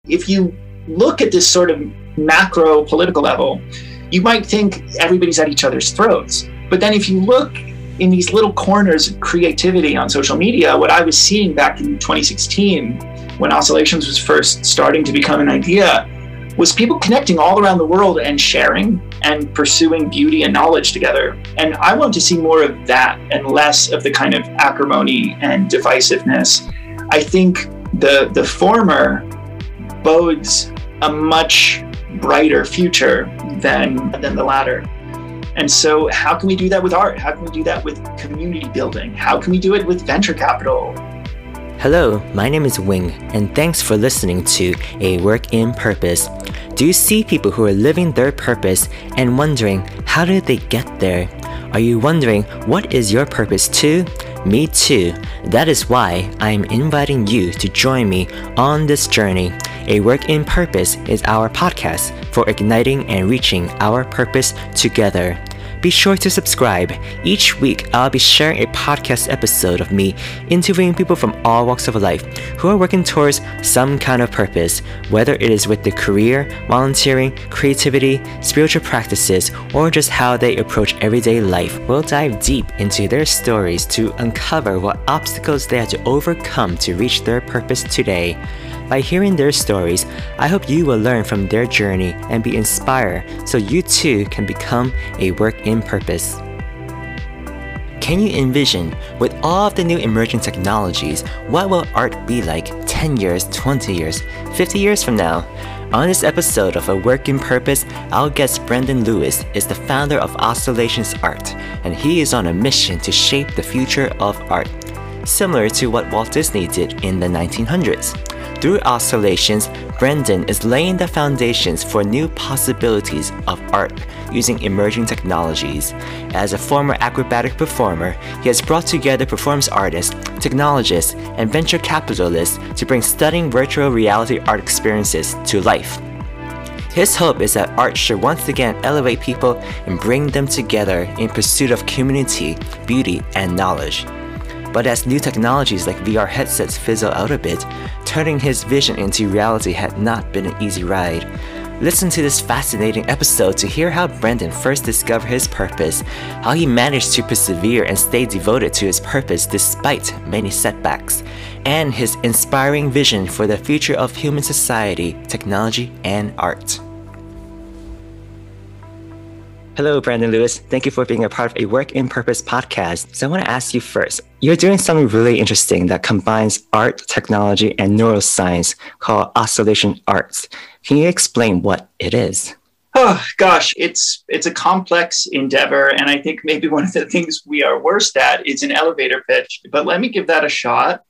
If you look at this sort of macro political level, you might think everybody's at each other's throats. But then if you look in these little corners of creativity on social media, what I was seeing back in 2016, when Oscillations was first starting to become an idea, was people connecting all around the world and sharing and pursuing beauty and knowledge together. And I want to see more of that and less of the kind of acrimony and divisiveness. I think the former bodes a much brighter future than the latter. And so how can we do that with art? How can we do that with community building? How can we do it with venture capital? Hello, my name is Wing, and thanks for listening to A Work in Purpose. Do you see people who are living their purpose and wondering, how did they get there? Are you wondering, what is your purpose too? Me too. That is why I am inviting you to join me on this journey. A Work in Purpose is our podcast for igniting and reaching our purpose together. Be sure to subscribe. Each week, I'll be sharing a podcast episode of me interviewing people from all walks of life who are working towards some kind of purpose, whether it is with their career, volunteering, creativity, spiritual practices, or just how they approach everyday life. We'll dive deep into their stories to uncover what obstacles they had to overcome to reach their purpose today. By hearing their stories, I hope you will learn from their journey and be inspired so you too can become a work in purpose. Can you envision, with all of the new emerging technologies, what will art be like 10 years, 20 years, 50 years from now? On this episode of A Work in Purpose, our guest Brendan Lewis is the founder of Oscillations Art, and he is on a mission to shape the future of art, similar to what Walt Disney did in the 1900s. Through Oscillations, Brendan is laying the foundations for new possibilities of art using emerging technologies. As a former acrobatic performer, he has brought together performance artists, technologists, and venture capitalists to bring stunning virtual reality art experiences to life. His hope is that art should once again elevate people and bring them together in pursuit of community, beauty, and knowledge. But as new technologies like VR headsets fizzle out a bit, turning his vision into reality had not been an easy ride. Listen to this fascinating episode to hear how Brendan first discovered his purpose, how he managed to persevere and stay devoted to his purpose despite many setbacks, and his inspiring vision for the future of human society, technology, and art. Hello, Brendan Lewis. Thank you for being a part of A Work in Purpose podcast. So I want to ask you first, you're doing something really interesting that combines art, technology, and neuroscience called Oscillation Arts. Can you explain what it is? Oh, gosh, it's a complex endeavor. And I think maybe one of the things we are worst at is an elevator pitch. But let me give that a shot.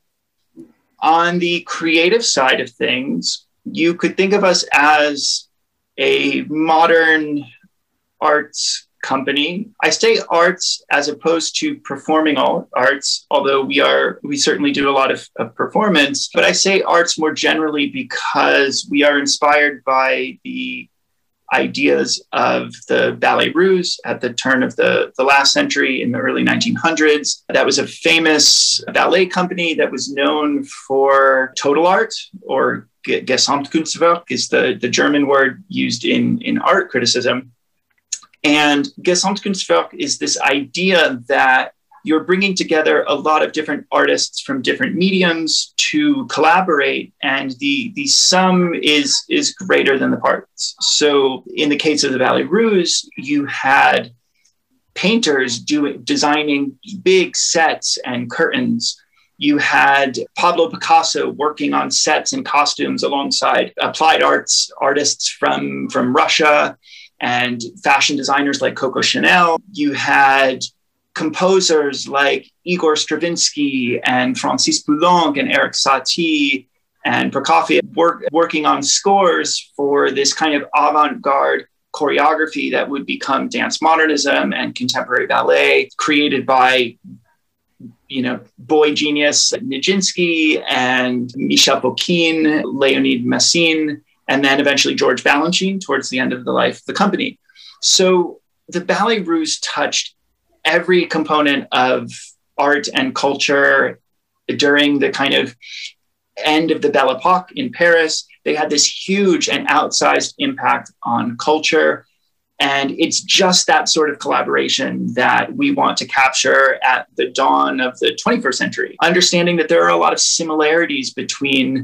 On the creative side of things, you could think of us as a modern arts company. I say arts as opposed to performing arts, although we certainly do a lot of performance, but I say arts more generally because we are inspired by the ideas of the Ballet Russe at the turn of the last century in the early 1900s. That was a famous ballet company that was known for total art, or Gesamtkunstwerk is the German word used in art criticism. And Gesamtkunstwerk is this idea that you're bringing together a lot of different artists from different mediums to collaborate, and the sum is greater than the parts. So in the case of the Ballet Russe, you had painters designing big sets and curtains. You had Pablo Picasso working on sets and costumes alongside applied arts artists from Russia and fashion designers like Coco Chanel. You had composers like Igor Stravinsky and Francis Poulenc and Eric Satie and Prokofiev working on scores for this kind of avant-garde choreography that would become dance modernism and contemporary ballet, created by boy genius Nijinsky and Michel Fokine, Leonid Messine, and then eventually George Balanchine towards the end of the life of the company. So the Ballet Russe touched every component of art and culture during the kind of end of the Belle Epoque in Paris. They had this huge and outsized impact on culture. And it's just that sort of collaboration that we want to capture at the dawn of the 21st century, understanding that there are a lot of similarities between,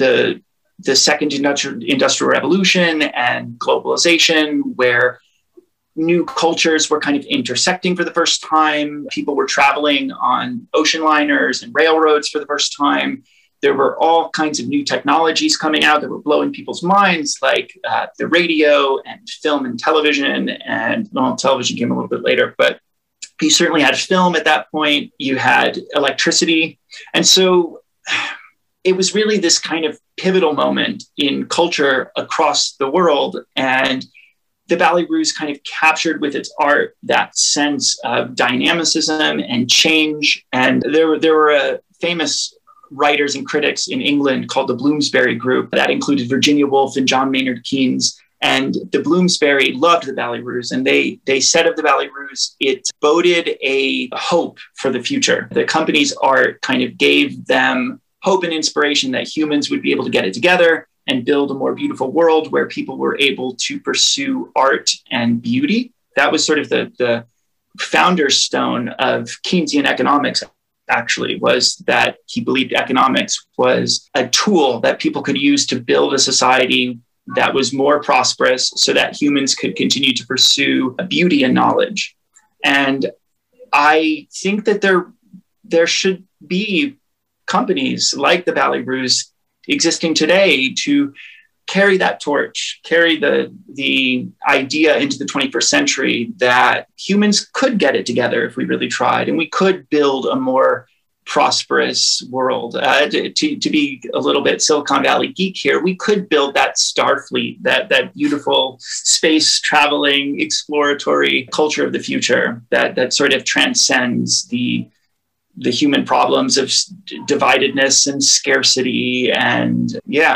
the second industrial revolution and globalization, where new cultures were kind of intersecting for the first time. People were traveling on ocean liners and railroads for the first time. There were all kinds of new technologies coming out that were blowing people's minds, like the radio and film and television. And television came a little bit later, but you certainly had film at that point. You had electricity. And so it was really this kind of pivotal moment in culture across the world. And the Ballet Russe kind of captured with its art that sense of dynamicism and change. And there were a famous writers and critics in England called the Bloomsbury Group that included Virginia Woolf and John Maynard Keynes. And the Bloomsbury loved the Ballet Russe, and they said of the Ballet Russe, it boded a hope for the future. The company's art kind of gave them hope and inspiration that humans would be able to get it together and build a more beautiful world where people were able to pursue art and beauty. That was sort of the founder's stone of Keynesian economics, actually, was that he believed economics was a tool that people could use to build a society that was more prosperous so that humans could continue to pursue beauty and knowledge. And I think that there should be companies like the Ballet Russe existing today to carry that torch, carry the idea into the 21st century that humans could get it together if we really tried, and we could build a more prosperous world. To be a little bit Silicon Valley geek here, we could build that Starfleet, that beautiful space traveling, exploratory culture of the future that sort of transcends the human problems of dividedness and scarcity. And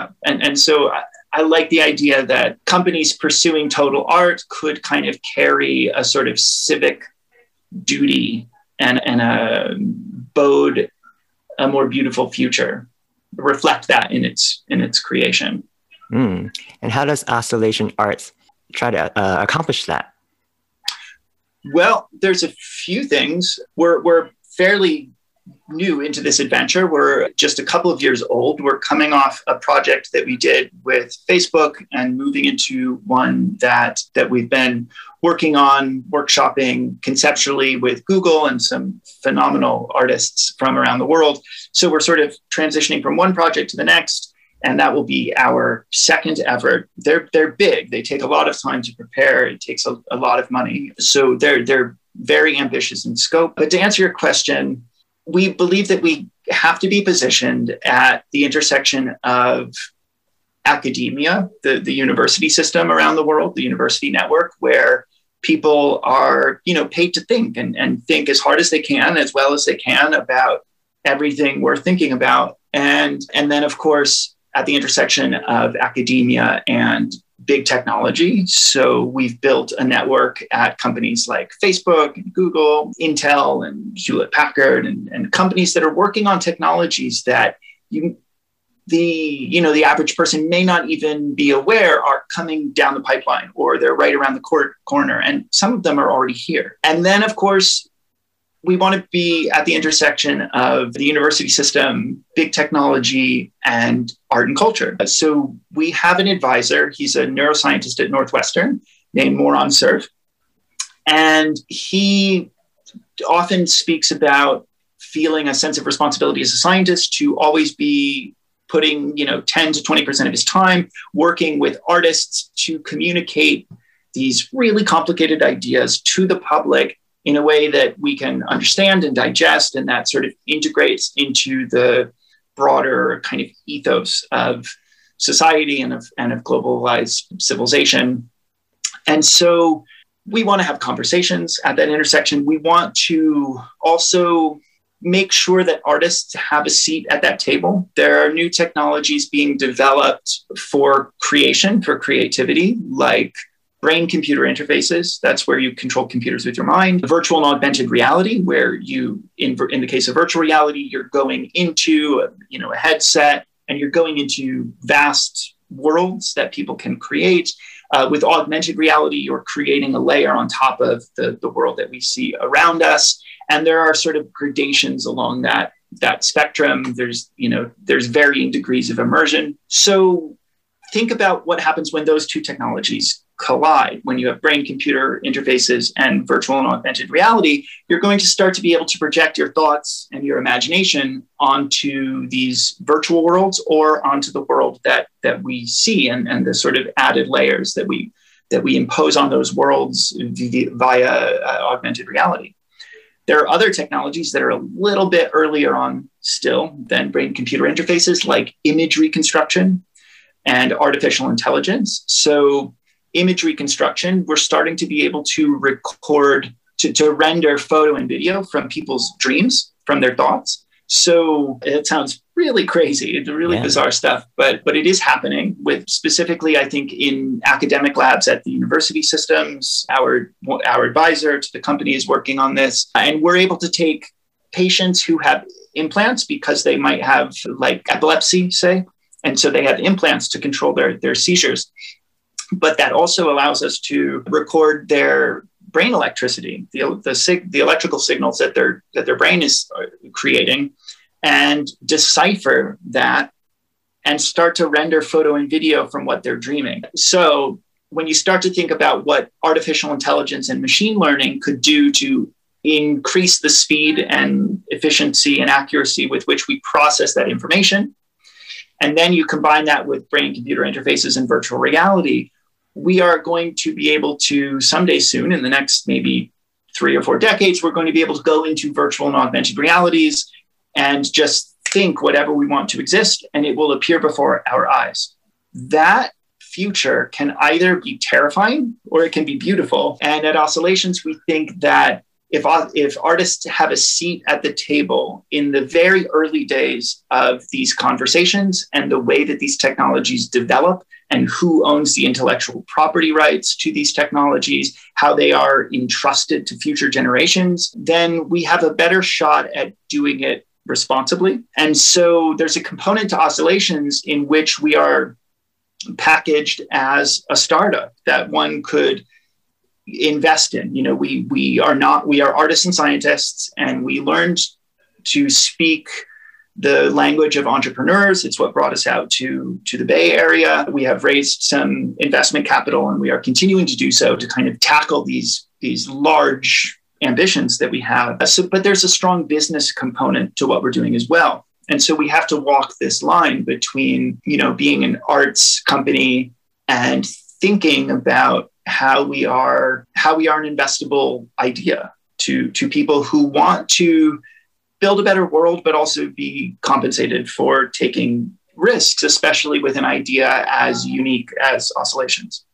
so I like the idea that companies pursuing total art could kind of carry a sort of civic duty and bode a more beautiful future, reflect that in its creation. And how does Oscillation Arts try to accomplish that? Well, there's a few things. We're fairly new into this adventure. We're just a couple of years old. We're coming off a project that we did with Facebook and moving into one that we've been working on, workshopping conceptually with Google and some phenomenal artists from around the world. So we're sort of transitioning from one project to the next, and that will be our second ever. They're big. They take a lot of time to prepare. It takes a lot of money. So they're very ambitious in scope. But to answer your question, we believe that we have to be positioned at the intersection of academia, the university system around the world, the university network, where people are, paid to think and think as hard as they can, as well as they can, about everything we're thinking about. And then, of course, at the intersection of academia and big technology. So we've built a network at companies like Facebook and Google, Intel and Hewlett Packard, and companies that are working on technologies that the average person may not even be aware are coming down the pipeline, or they're right around the corner. And some of them are already here. And then, of course, we want to be at the intersection of the university system, big technology, and art and culture. So we have an advisor. He's a neuroscientist at Northwestern named Moran Cerf. And he often speaks about feeling a sense of responsibility as a scientist to always be putting 10 to 20% of his time working with artists to communicate these really complicated ideas to the public in a way that we can understand and digest, and that sort of integrates into the broader kind of ethos of society and of globalized civilization. And so we want to have conversations at that intersection. We want to also make sure that artists have a seat at that table. There are new technologies being developed for creation, for creativity, like brain-computer interfaces. That's where you control computers with your mind. Virtual and augmented reality, where you, in the case of virtual reality, you're going into a headset and you're going into vast worlds that people can create. With augmented reality, you're creating a layer on top of the world that we see around us. And there are sort of gradations along that spectrum. There's varying degrees of immersion. So think about what happens when those two technologies collide. When you have brain-computer interfaces and virtual and augmented reality, you're going to start to be able to project your thoughts and your imagination onto these virtual worlds or onto the world that we see, and the sort of added layers that we impose on those worlds via augmented reality. There are other technologies that are a little bit earlier on still than brain-computer interfaces, like image reconstruction and artificial intelligence. So image reconstruction, we're starting to be able to record, to render photo and video from people's dreams, from their thoughts. So it sounds really crazy. It's really bizarre stuff, but it is happening with specifically, I think, in academic labs at the university systems. Our advisor to the company is working on this, and we're able to take patients who have implants because they might have like epilepsy, say, and so they have implants to control their seizures. But that also allows us to record their brain electricity, the electrical signals that their brain is creating, and decipher that and start to render photo and video from what they're dreaming. So when you start to think about what artificial intelligence and machine learning could do to increase the speed and efficiency and accuracy with which we process that information, and then you combine that with brain-computer interfaces and virtual reality, we are going to be able to someday soon, in the next maybe 3 or 4 decades, we're going to be able to go into virtual and augmented realities and just think whatever we want to exist, and it will appear before our eyes. That future can either be terrifying or it can be beautiful. And at Oscillations, we think that if artists have a seat at the table in the very early days of these conversations and the way that these technologies develop and who owns the intellectual property rights to these technologies, how they are entrusted to future generations, then we have a better shot at doing it responsibly. And so there's a component to Oscillations in which we are packaged as a startup that one could invest in. We are artists and scientists, and we learned to speak the language of entrepreneurs. It's what brought us out to the Bay Area. We have raised some investment capital, and we are continuing to do so to kind of tackle these large ambitions that we have. But there's a strong business component to what we're doing as well. And so we have to walk this line between, being an arts company and thinking about how we are an investable idea to people who want to build a better world, but also be compensated for taking risks, especially with an idea as unique as Oscillations.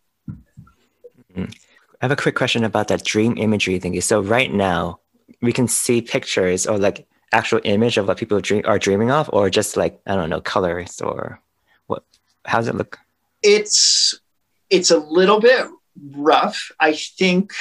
I have a quick question about that dream imagery thingy. So right now, we can see pictures or like actual image of what people are dreaming of, or just like, I don't know, colors, or what? How does it look? It's a little bit rough. I think,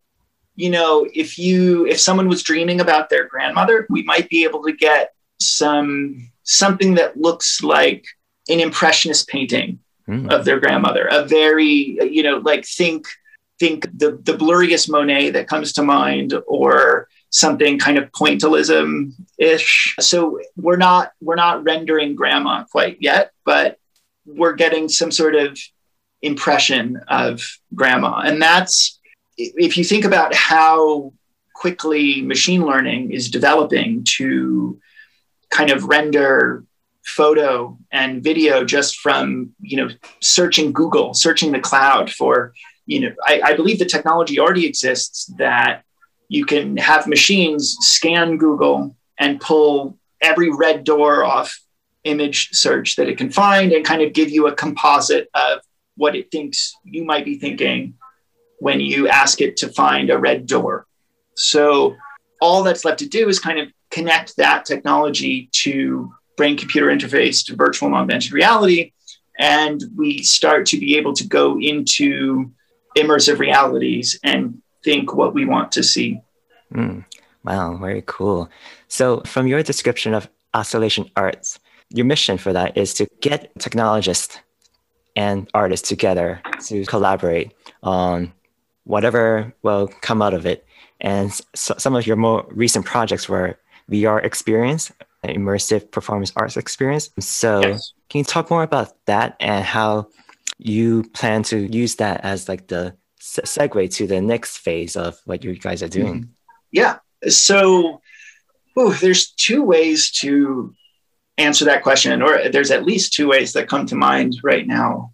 if someone was dreaming about their grandmother, we might be able to get something that looks like an impressionist painting of their grandmother. A very, think the blurriest Monet that comes to mind, or something kind of pointillism-ish. So we're not rendering grandma quite yet, but we're getting some sort of impression of grandma. And that's, if you think about how quickly machine learning is developing to kind of render photo and video just from, searching Google, searching the cloud for, I believe the technology already exists that you can have machines scan Google and pull every red door off image search that it can find and kind of give you a composite of what it thinks you might be thinking when you ask it to find a red door. So all that's left to do is kind of connect that technology to brain-computer interface, to virtual and augmented reality, and we start to be able to go into immersive realities and think what we want to see. Wow, very cool. So from your description of Oscillation Arts, your mission for that is to get technologists and artists together to collaborate on whatever will come out of it. And some of your more recent projects were VR experience, immersive performance arts experience. So yes. Can you talk more about that and how you plan to use that as like the segue to the next phase of what you guys are doing? Mm-hmm. Yeah. So there's two ways to answer that question, or there's at least two ways that come to mind right now.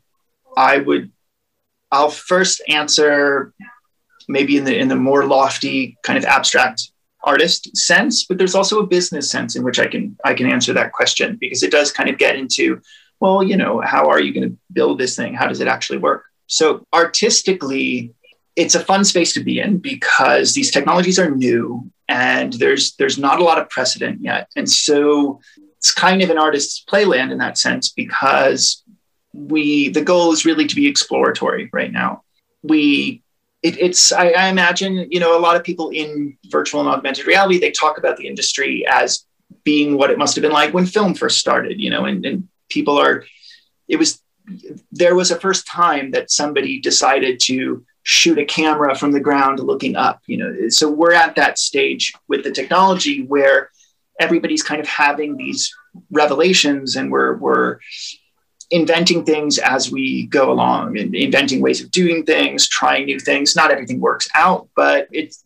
I'll first answer maybe in the more lofty kind of abstract artist sense, but there's also a business sense in which I can answer that question, because it does kind of get into, well, how are you going to build this thing? How does it actually work? So artistically, it's a fun space to be in because these technologies are new and there's not a lot of precedent yet. And so it's kind of an artist's playland in that sense, because the goal is really to be exploratory right now. I imagine, a lot of people in virtual and augmented reality, they talk about the industry as being what it must have been like when film first started, and people there was a first time that somebody decided to shoot a camera from the ground looking up, so we're at that stage with the technology where everybody's kind of having these revelations, and we're inventing things as we go along and inventing ways of doing things, trying new things. Not everything works out, but it's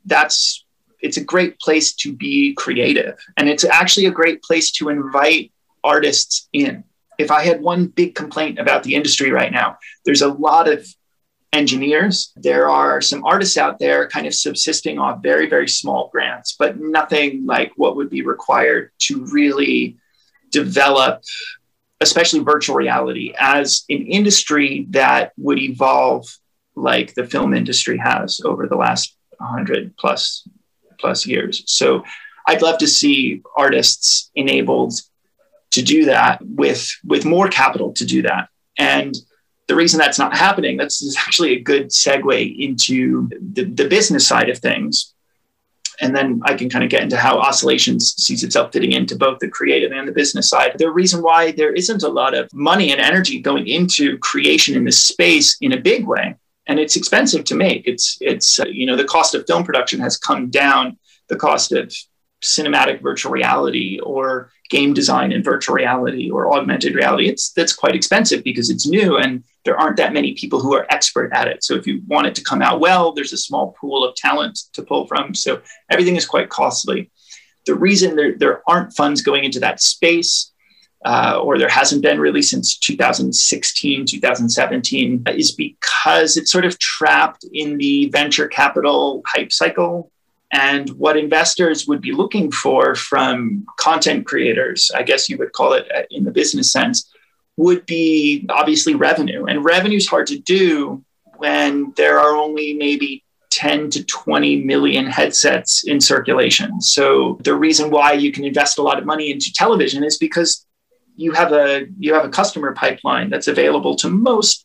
a great place to be creative. And it's actually a great place to invite artists in. If I had one big complaint about the industry right now, there's a lot of engineers. There are some artists out there kind of subsisting off very, very small grants, but nothing like what would be required to really develop, especially virtual reality, as an industry that would evolve like the film industry has over the last 100 plus years. So I'd love to see artists enabled to do that with more capital to do that. And the reason that's not happening, that's actually a good segue into the business side of things. And then I can kind of get into how Oscillations sees itself fitting into both the creative and the business side. The reason why there isn't a lot of money and energy going into creation in this space in a big way, and it's expensive to make. It's the cost of film production has come down. The cost of cinematic virtual reality or game design in virtual reality or augmented reality, that's quite expensive because it's new and there aren't that many people who are expert at it. So if you want it to come out well, there's a small pool of talent to pull from. So everything is quite costly. The reason there aren't funds going into that space, or there hasn't been really since 2016, 2017, is because it's sort of trapped in the venture capital hype cycle. And what investors would be looking for from content creators, I guess you would call it in the business sense, would be obviously revenue. And revenue is hard to do when there are only maybe 10 to 20 million headsets in circulation. So the reason why you can invest a lot of money into television is because you have a customer pipeline that's available to most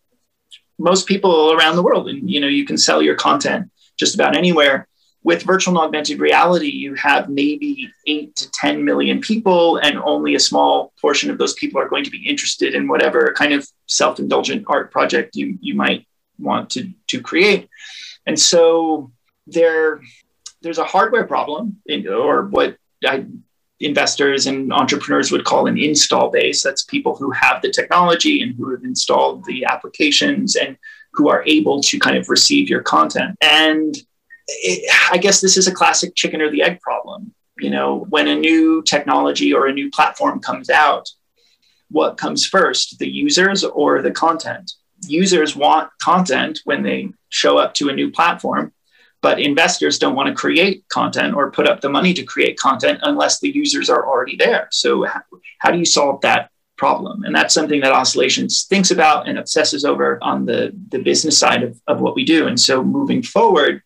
people around the world. And you can sell your content just about anywhere. With virtual and augmented reality, you have maybe 8 to 10 million people, and only a small portion of those people are going to be interested in whatever kind of self-indulgent art project you might want to create. And so there's a hardware problem, or what investors and entrepreneurs would call an install base. That's people who have the technology and who have installed the applications and who are able to kind of receive your content. And I guess this is a classic chicken or the egg problem. When a new technology or a new platform comes out, what comes first, the users or the content? Users want content when they show up to a new platform, but investors don't want to create content or put up the money to create content unless the users are already there. So how do you solve that problem? And that's something that Oscillations thinks about and obsesses over on the business side of what we do. And so moving forward,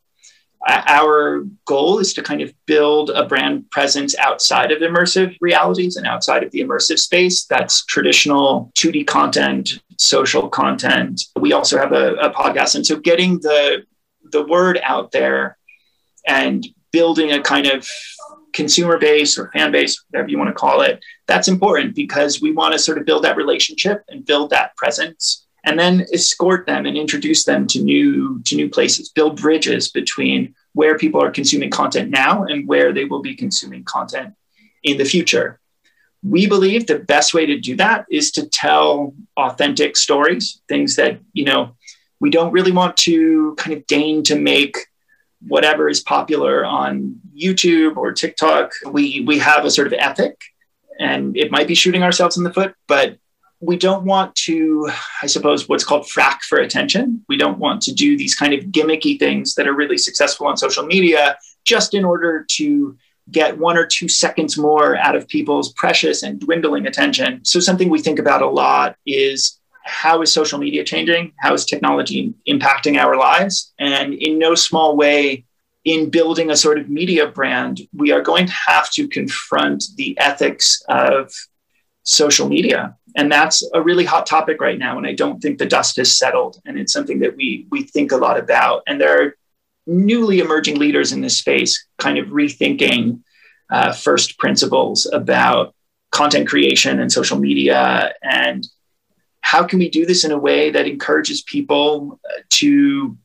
our goal is to kind of build a brand presence outside of immersive realities and outside of the immersive space. That's traditional 2D content, social content. We also have a podcast. And so getting the word out there and building a kind of consumer base or fan base, whatever you want to call it, that's important because we want to sort of build that relationship and build that presence and then escort them and introduce them to new places, build bridges between where people are consuming content now and where they will be consuming content in the future. We believe the best way to do that is to tell authentic stories, things that, we don't really want to kind of deign to make whatever is popular on YouTube or TikTok. We have a sort of ethic, and it might be shooting ourselves in the foot, but we don't want to, I suppose, what's called frack for attention. We don't want to do these kind of gimmicky things that are really successful on social media just in order to get 1 or 2 seconds more out of people's precious and dwindling attention. So something we think about a lot is, how is social media changing? How is technology impacting our lives? And in no small way, in building a sort of media brand, we are going to have to confront the ethics of social media. And that's a really hot topic right now. And I don't think the dust has settled. And it's something that we think a lot about. And there are newly emerging leaders in this space kind of rethinking first principles about content creation and social media, and how can we do this in a way that encourages people to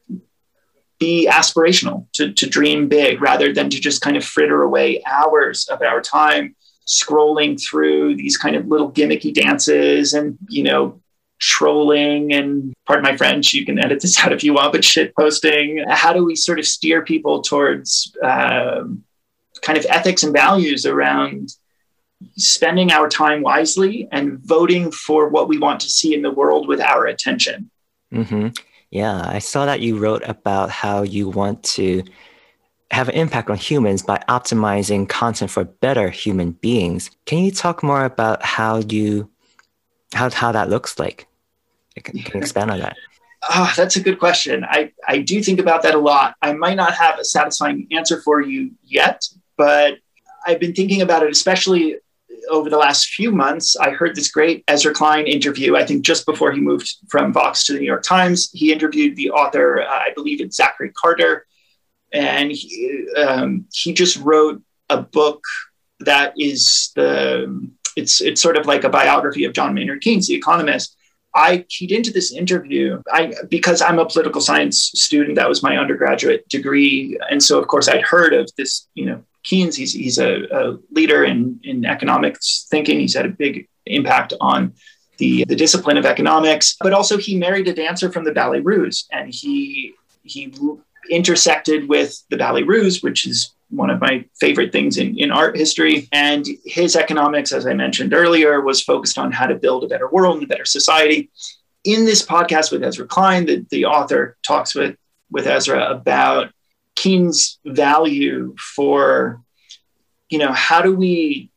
be aspirational, to dream big, rather than to just kind of fritter away hours of our time scrolling through these kind of little gimmicky dances and, trolling and, pardon my French, you can edit this out if you want, but shit posting. How do we sort of steer people towards kind of ethics and values around spending our time wisely and voting for what we want to see in the world with our attention? Mm-hmm. Yeah, I saw that you wrote about how you want to have an impact on humans by optimizing content for better human beings. Can you talk more about how that looks like? Can you expand on that? Oh, that's a good question. I do think about that a lot. I might not have a satisfying answer for you yet, but I've been thinking about it, especially over the last few months. I heard this great Ezra Klein interview, I think just before he moved from Vox to the New York Times. He interviewed the author, I believe it's Zachary Carter, and he just wrote a book that is it's sort of like a biography of John Maynard Keynes, the economist. I keyed into this interview because I'm a political science student. That was my undergraduate degree. And so, of course, I'd heard of this, Keynes. He's a leader in economics thinking. He's had a big impact on the discipline of economics. But also, he married a dancer from the Ballet Russe, and he intersected with the Ballet Russe, which is one of my favorite things in art history. And his economics, as I mentioned earlier, was focused on how to build a better world and a better society. In this podcast with Ezra Klein, the author talks with Ezra about Keynes' value for, how do we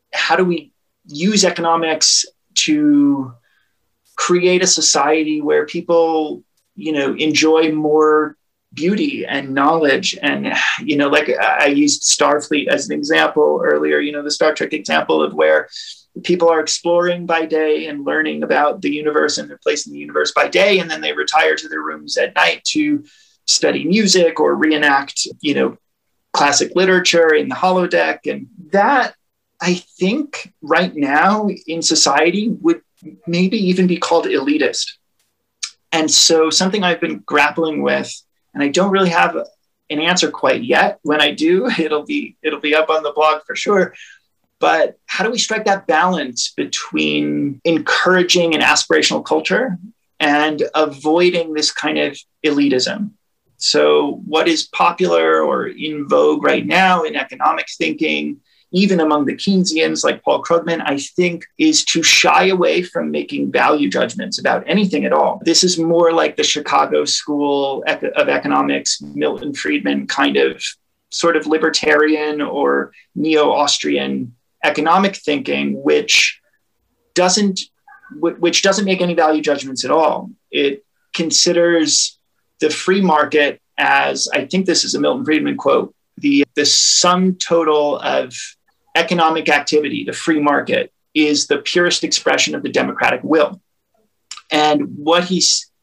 use economics to create a society where people, enjoy more beauty and knowledge. And, like I used Starfleet as an example earlier, the Star Trek example of where people are exploring by day and learning about the universe and their place in the universe by day. And then they retire to their rooms at night to study music or reenact, classic literature in the holodeck. And that, I think, right now in society would maybe even be called elitist. And so something I've been grappling with, and I don't really have an answer quite yet. When I do, it'll be up on the blog for sure. But how do we strike that balance between encouraging an aspirational culture and avoiding this kind of elitism? So what is popular or in vogue right now in economic thinking, even among the Keynesians like Paul Krugman, I think is to shy away from making value judgments about anything at all. This is more like the Chicago School of Economics, Milton Friedman kind of sort of libertarian or neo-Austrian economic thinking, which doesn't make any value judgments at all. It considers the free market as, I think this is a Milton Friedman quote, the sum total of economic activity, the free market, is the purest expression of the democratic will. And what he's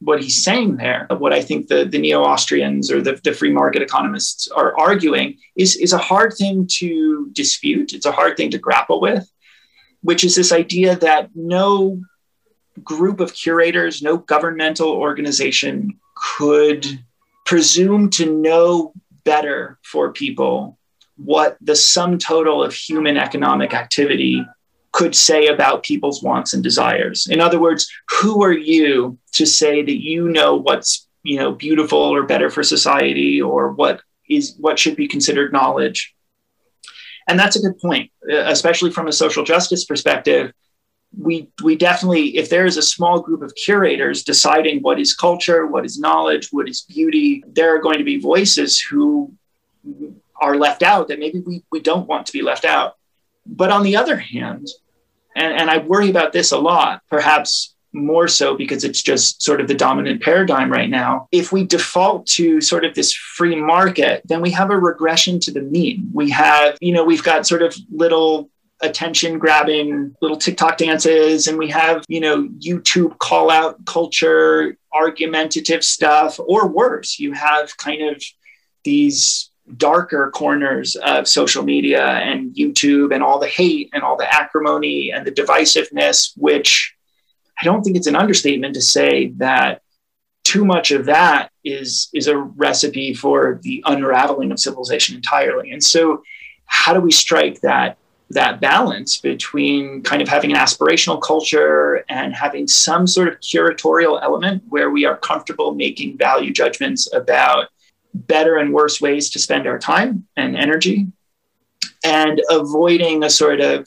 what he's saying there, what I think the neo-Austrians or the free market economists are arguing is a hard thing to dispute. It's a hard thing to grapple with, which is this idea that no group of curators, no governmental organization could presume to know better for people what the sum total of human economic activity could say about people's wants and desires. In other words, who are you to say that you know what's, beautiful or better for society, or what should be considered knowledge? And that's a good point, especially from a social justice perspective. We definitely, if there is a small group of curators deciding what is culture, what is knowledge, what is beauty, there are going to be voices who are left out that maybe we don't want to be left out. But on the other hand, and I worry about this a lot, perhaps more so because it's just sort of the dominant paradigm right now. If we default to sort of this free market, then we have a regression to the mean. We have, we've got sort of little attention grabbing little TikTok dances, and we have, YouTube call out culture, argumentative stuff, or worse, you have kind of these darker corners of social media and YouTube and all the hate and all the acrimony and the divisiveness, which I don't think it's an understatement to say that too much of that is a recipe for the unraveling of civilization entirely. And so how do we strike that balance between kind of having an aspirational culture and having some sort of curatorial element where we are comfortable making value judgments about better and worse ways to spend our time and energy, and avoiding a sort of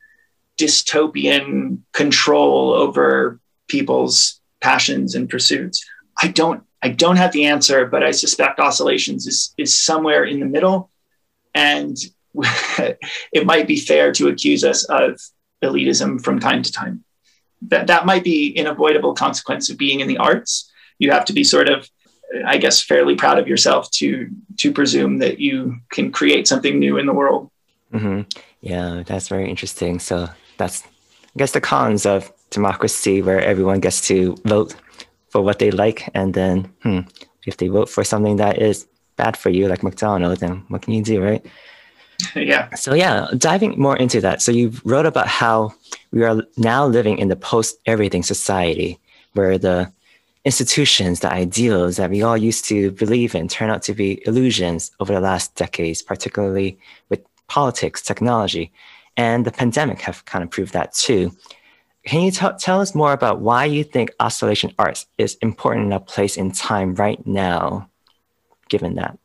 dystopian control over people's passions and pursuits? I don't have the answer, but I suspect Oscillations is somewhere in the middle. And it might be fair to accuse us of elitism from time to time. That might be an avoidable consequence of being in the arts. You have to be sort of, I guess, fairly proud of yourself to presume that you can create something new in the world. Mm-hmm. Yeah, that's very interesting. So that's, I guess, the cons of democracy, where everyone gets to vote for what they like. And then if they vote for something that is bad for you, like McDonald's, then what can you do, right? Yeah. So yeah, diving more into that. So you wrote about how we are now living in the post-everything society, where the institutions, the ideals that we all used to believe in turn out to be illusions over the last decades, particularly with politics, technology, and the pandemic have kind of proved that too. Can you tell us more about why you think Oscillation Arts is important in a place in time right now, given that?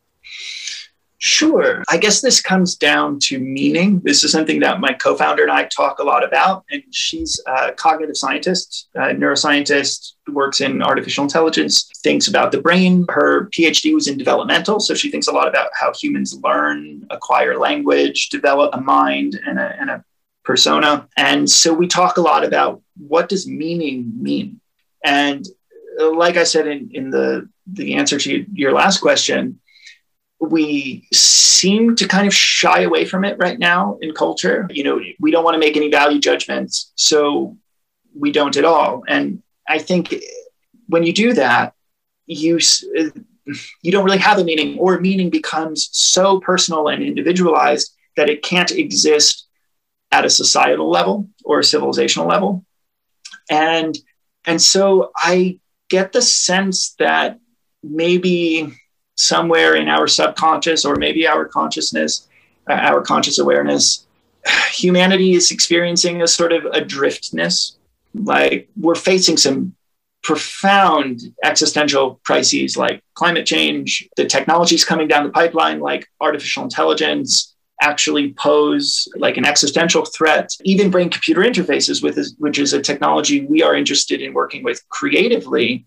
Sure. I guess this comes down to meaning. This is something that my co-founder and I talk a lot about. And she's a cognitive scientist, a neuroscientist, works in artificial intelligence, thinks about the brain. Her PhD was in developmental. So she thinks a lot about how humans learn, acquire language, develop a mind and a persona. And so we talk a lot about what does meaning mean? And like I said in the answer to your last question, we seem to kind of shy away from it right now in culture. We don't want to make any value judgments, so we don't at all. And I think when you do that, you don't really have a meaning, or meaning becomes so personal and individualized that it can't exist at a societal level or a civilizational level. And so I get the sense that maybe somewhere in our subconscious, or maybe our consciousness, our conscious awareness, humanity is experiencing a sort of adriftness. Like, we're facing some profound existential crises like climate change. The technologies coming down the pipeline, like artificial intelligence, actually pose like an existential threat. Even brain-computer interfaces, which is a technology we are interested in working with creatively,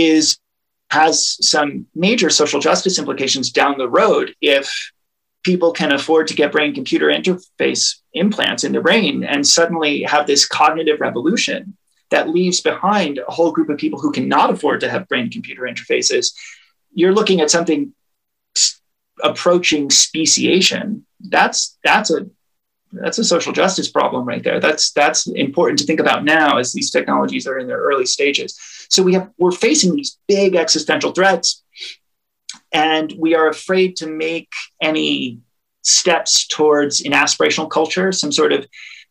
has some major social justice implications down the road if people can afford to get brain-computer interface implants in their brain and suddenly have this cognitive revolution that leaves behind a whole group of people who cannot afford to have brain-computer interfaces. You're looking at something approaching speciation. That's a social justice problem right there. That's important to think about now as these technologies are in their early stages. So we're facing these big existential threats, and we are afraid to make any steps towards an aspirational culture, some sort of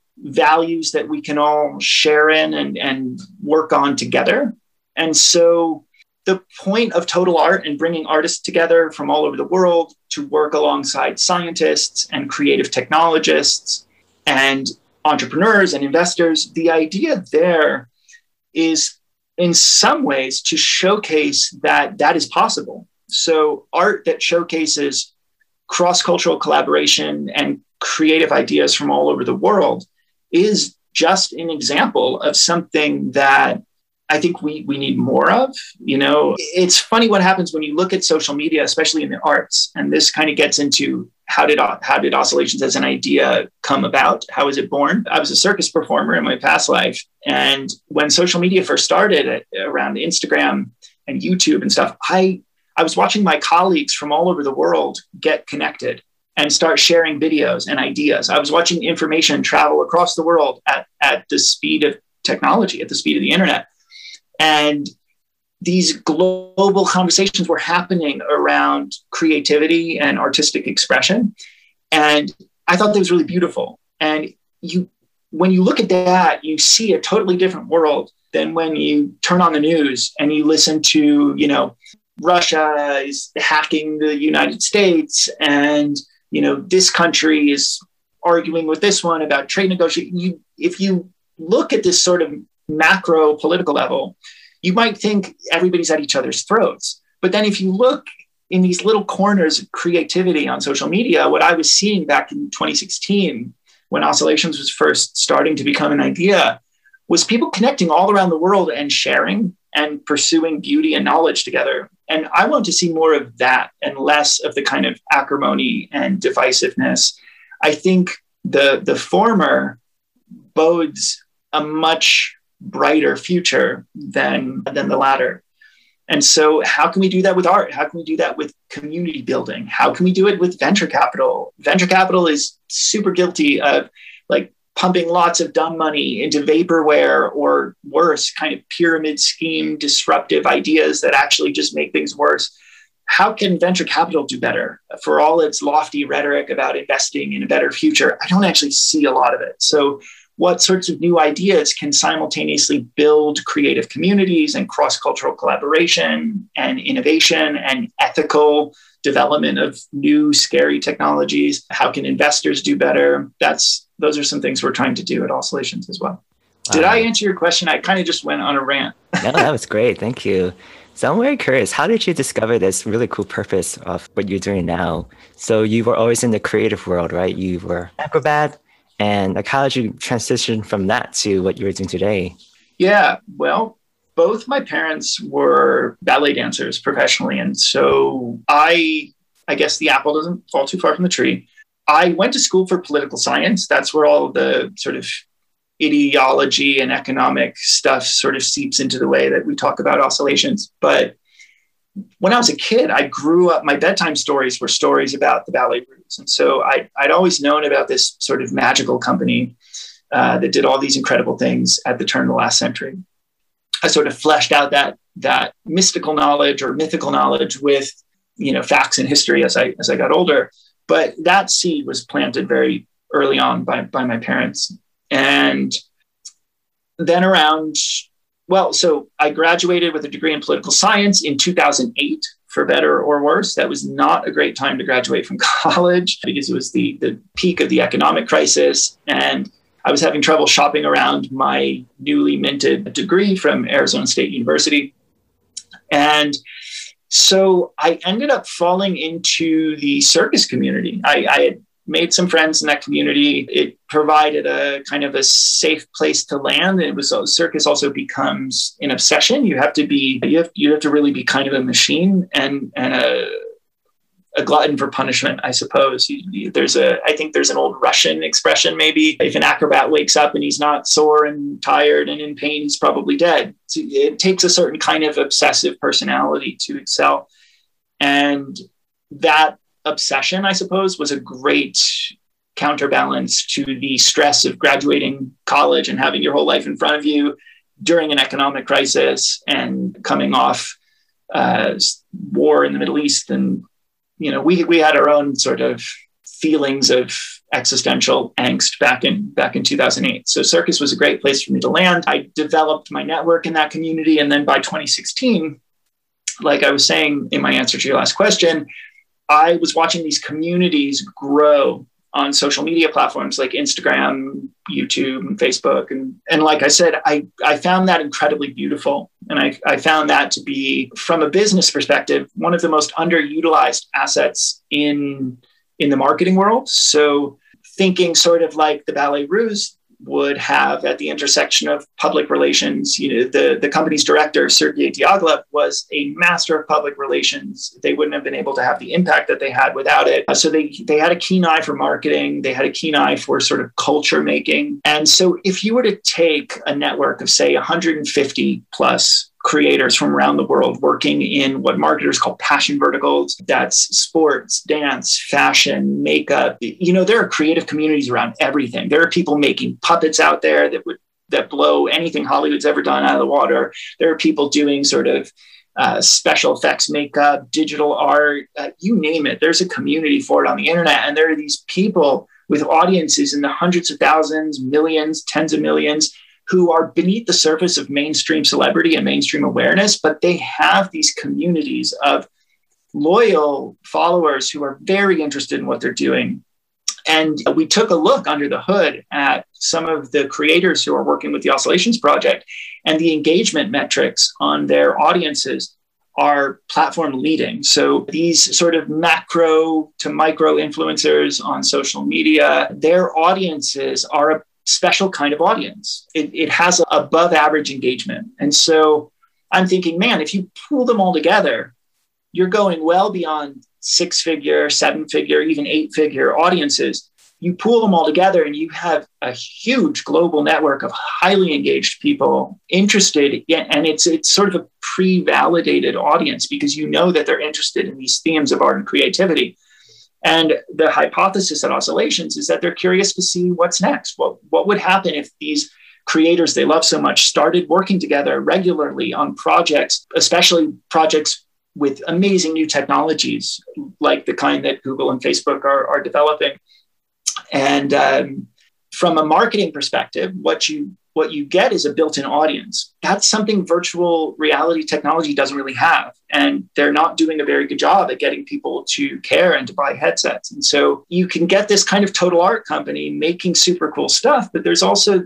values that we can all share in and work on together. And so the point of Total Art and bringing artists together from all over the world to work alongside scientists and creative technologists and entrepreneurs and investors, the idea there is in some ways to showcase that that is possible. So art that showcases cross-cultural collaboration and creative ideas from all over the world is just an example of something that I think we need more of. You know, it's funny what happens when you look at social media, especially in the arts. And this kind of gets into how did Oscillations as an idea come about? How was it born? I was a circus performer in my past life. And when social media first started around Instagram and YouTube and stuff, I was watching my colleagues from all over the world get connected and start sharing videos and ideas. I was watching information travel across the world at the speed of technology, at the speed of the internet. And these global conversations were happening around creativity and artistic expression. And I thought that was really beautiful. And when you look at that, you see a totally different world than when you turn on the news and you listen to, you know, Russia is hacking the United States, and, you know, this country is arguing with this one about trade negotiations. If you look at this sort of macro political level, you might think everybody's at each other's throats. But then if you look in these little corners of creativity on social media, what I was seeing back in 2016, when Oscillations was first starting to become an idea, was people connecting all around the world and sharing and pursuing beauty and knowledge together. And I want to see more of that and less of the kind of acrimony and divisiveness. I think the former bodes a much brighter future than the latter. And so how can we do that with art? How can we do that with community building? How can we do it with venture capital? Venture capital is super guilty of like pumping lots of dumb money into vaporware, or worse, kind of pyramid scheme, disruptive ideas that actually just make things worse. How can venture capital do better? For all its lofty rhetoric about investing in a better future, I don't actually see a lot of it. So what sorts of new ideas can simultaneously build creative communities and cross-cultural collaboration and innovation and ethical development of new scary technologies? How can investors do better? Those are some things we're trying to do at Oscillations as well. Did I answer your question? I kind of just went on a rant. No, that was great. Thank you. So I'm very curious, how did you discover this really cool purpose of what you're doing now? So you were always in the creative world, right? You were an acrobat, and like, how did you transition from that to what you were doing today? Yeah, well, both my parents were ballet dancers professionally. And so I guess the apple doesn't fall too far from the tree. I went to school for political science. That's where all the sort of ideology and economic stuff sort of seeps into the way that we talk about Oscillations. But when I was a kid, I grew up, my bedtime stories were stories about the Ballet Russe. And so I'd always known about this sort of magical company that did all these incredible things at the turn of the last century. I sort of fleshed out that mystical knowledge or mythical knowledge with, you know, facts and history as I got older. But that seed was planted very early on by my parents. And then so I graduated with a degree in political science in 2008, for better or worse. That was not a great time to graduate from college because it was the peak of the economic crisis. And I was having trouble shopping around my newly minted degree from Arizona State University. And so I ended up falling into the circus community. I had made some friends in that community. It provided a kind of a safe place to land. Circus also becomes an obsession. You have to really be kind of a machine and a glutton for punishment, I suppose. I think there's an old Russian expression, maybe, if an acrobat wakes up and he's not sore and tired and in pain, he's probably dead. So it takes a certain kind of obsessive personality to excel. And that obsession, I suppose, was a great counterbalance to the stress of graduating college and having your whole life in front of you during an economic crisis and coming off war in the Middle East. And, we had our own sort of feelings of existential angst back in 2008. So Circus was a great place for me to land. I developed my network in that community. And then by 2016, like I was saying in my answer to your last question, I was watching these communities grow on social media platforms like Instagram, YouTube, and Facebook. And like I said, I found that incredibly beautiful. And I found that to be, from a business perspective, one of the most underutilized assets in the marketing world. So thinking sort of like the Ballet Russe would have at the intersection of public relations, the company's director, Sergey Diaghilev, was a master of public relations. They wouldn't have been able to have the impact that they had without it. So they had a keen eye for marketing. They had a keen eye for sort of culture making. And so if you were to take a network of, say, 150 plus creators from around the world working in what marketers call passion verticals. That's sports, dance, fashion, makeup. There are creative communities around everything. There are people making puppets out there that blow anything Hollywood's ever done out of the water. There are people doing sort of special effects makeup, digital art, you name it. There's a community for it on the internet. And there are these people with audiences in the hundreds of thousands, millions, tens of millions, who are beneath the surface of mainstream celebrity and mainstream awareness, but they have these communities of loyal followers who are very interested in what they're doing. And we took a look under the hood at some of the creators who are working with the Oscillations Project, and the engagement metrics on their audiences are platform leading. So these sort of macro to micro influencers on social media, their audiences are a special kind of audience. It has above average engagement. And so I'm thinking, man, if you pool them all together, you're going well beyond 6-figure, 7-figure, even 8-figure audiences. You pool them all together and you have a huge global network of highly engaged people interested in, and it's sort of a pre-validated audience because you know that they're interested in these themes of art and creativity. And the hypothesis at Oscillations is that they're curious to see what's next. Well, what would happen if these creators they love so much started working together regularly on projects, especially projects with amazing new technologies like the kind that Google and Facebook are developing. And from a marketing perspective, what you get is a built-in audience. That's something virtual reality technology doesn't really have. And they're not doing a very good job at getting people to care and to buy headsets. And so you can get this kind of total art company making super cool stuff, but there's also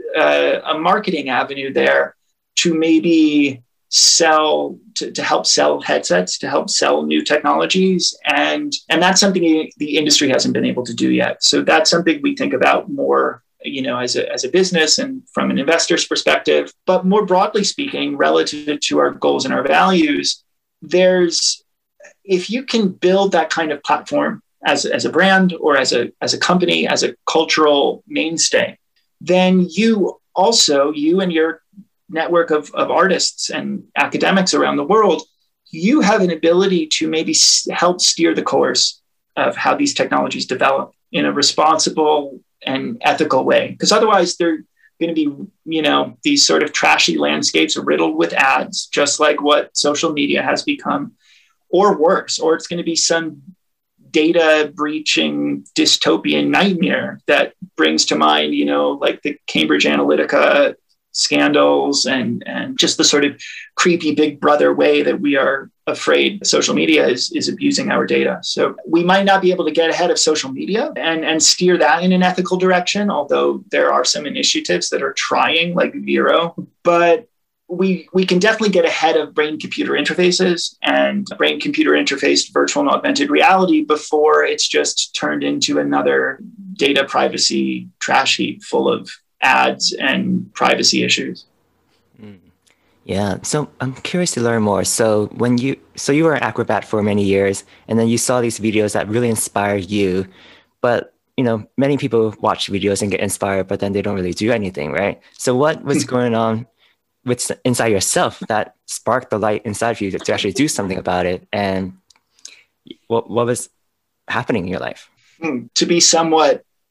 a marketing avenue there to maybe sell, to help sell headsets, to help sell new technologies. And that's something the industry hasn't been able to do yet. So that's something we think about more, as a business and from an investor's perspective. But more broadly speaking, relative to our goals and our values, if you can build that kind of platform as a brand or as a company, as a cultural mainstay, then you and your network of artists and academics around the world, you have an ability to maybe help steer the course of how these technologies develop in a responsible and ethical way. Because otherwise they're going to be, these sort of trashy landscapes riddled with ads, just like what social media has become, or worse, or it's going to be some data breaching dystopian nightmare that brings to mind, like the Cambridge Analytica scandals and just the sort of creepy big brother way that we are afraid social media is abusing our data. So we might not be able to get ahead of social media and steer that in an ethical direction, although there are some initiatives that are trying, like Vero, but we can definitely get ahead of brain-computer interfaces and brain-computer interfaced virtual and augmented reality before it's just turned into another data privacy trash heap full of ads and privacy issues. Yeah, so I'm curious to learn more. So you were an acrobat for many years, and then you saw these videos that really inspired you, but many people watch videos and get inspired, but then they don't really do anything, right? So what was going on inside yourself that sparked the light inside of you to actually do something about it? And what was happening in your life? To be somewhat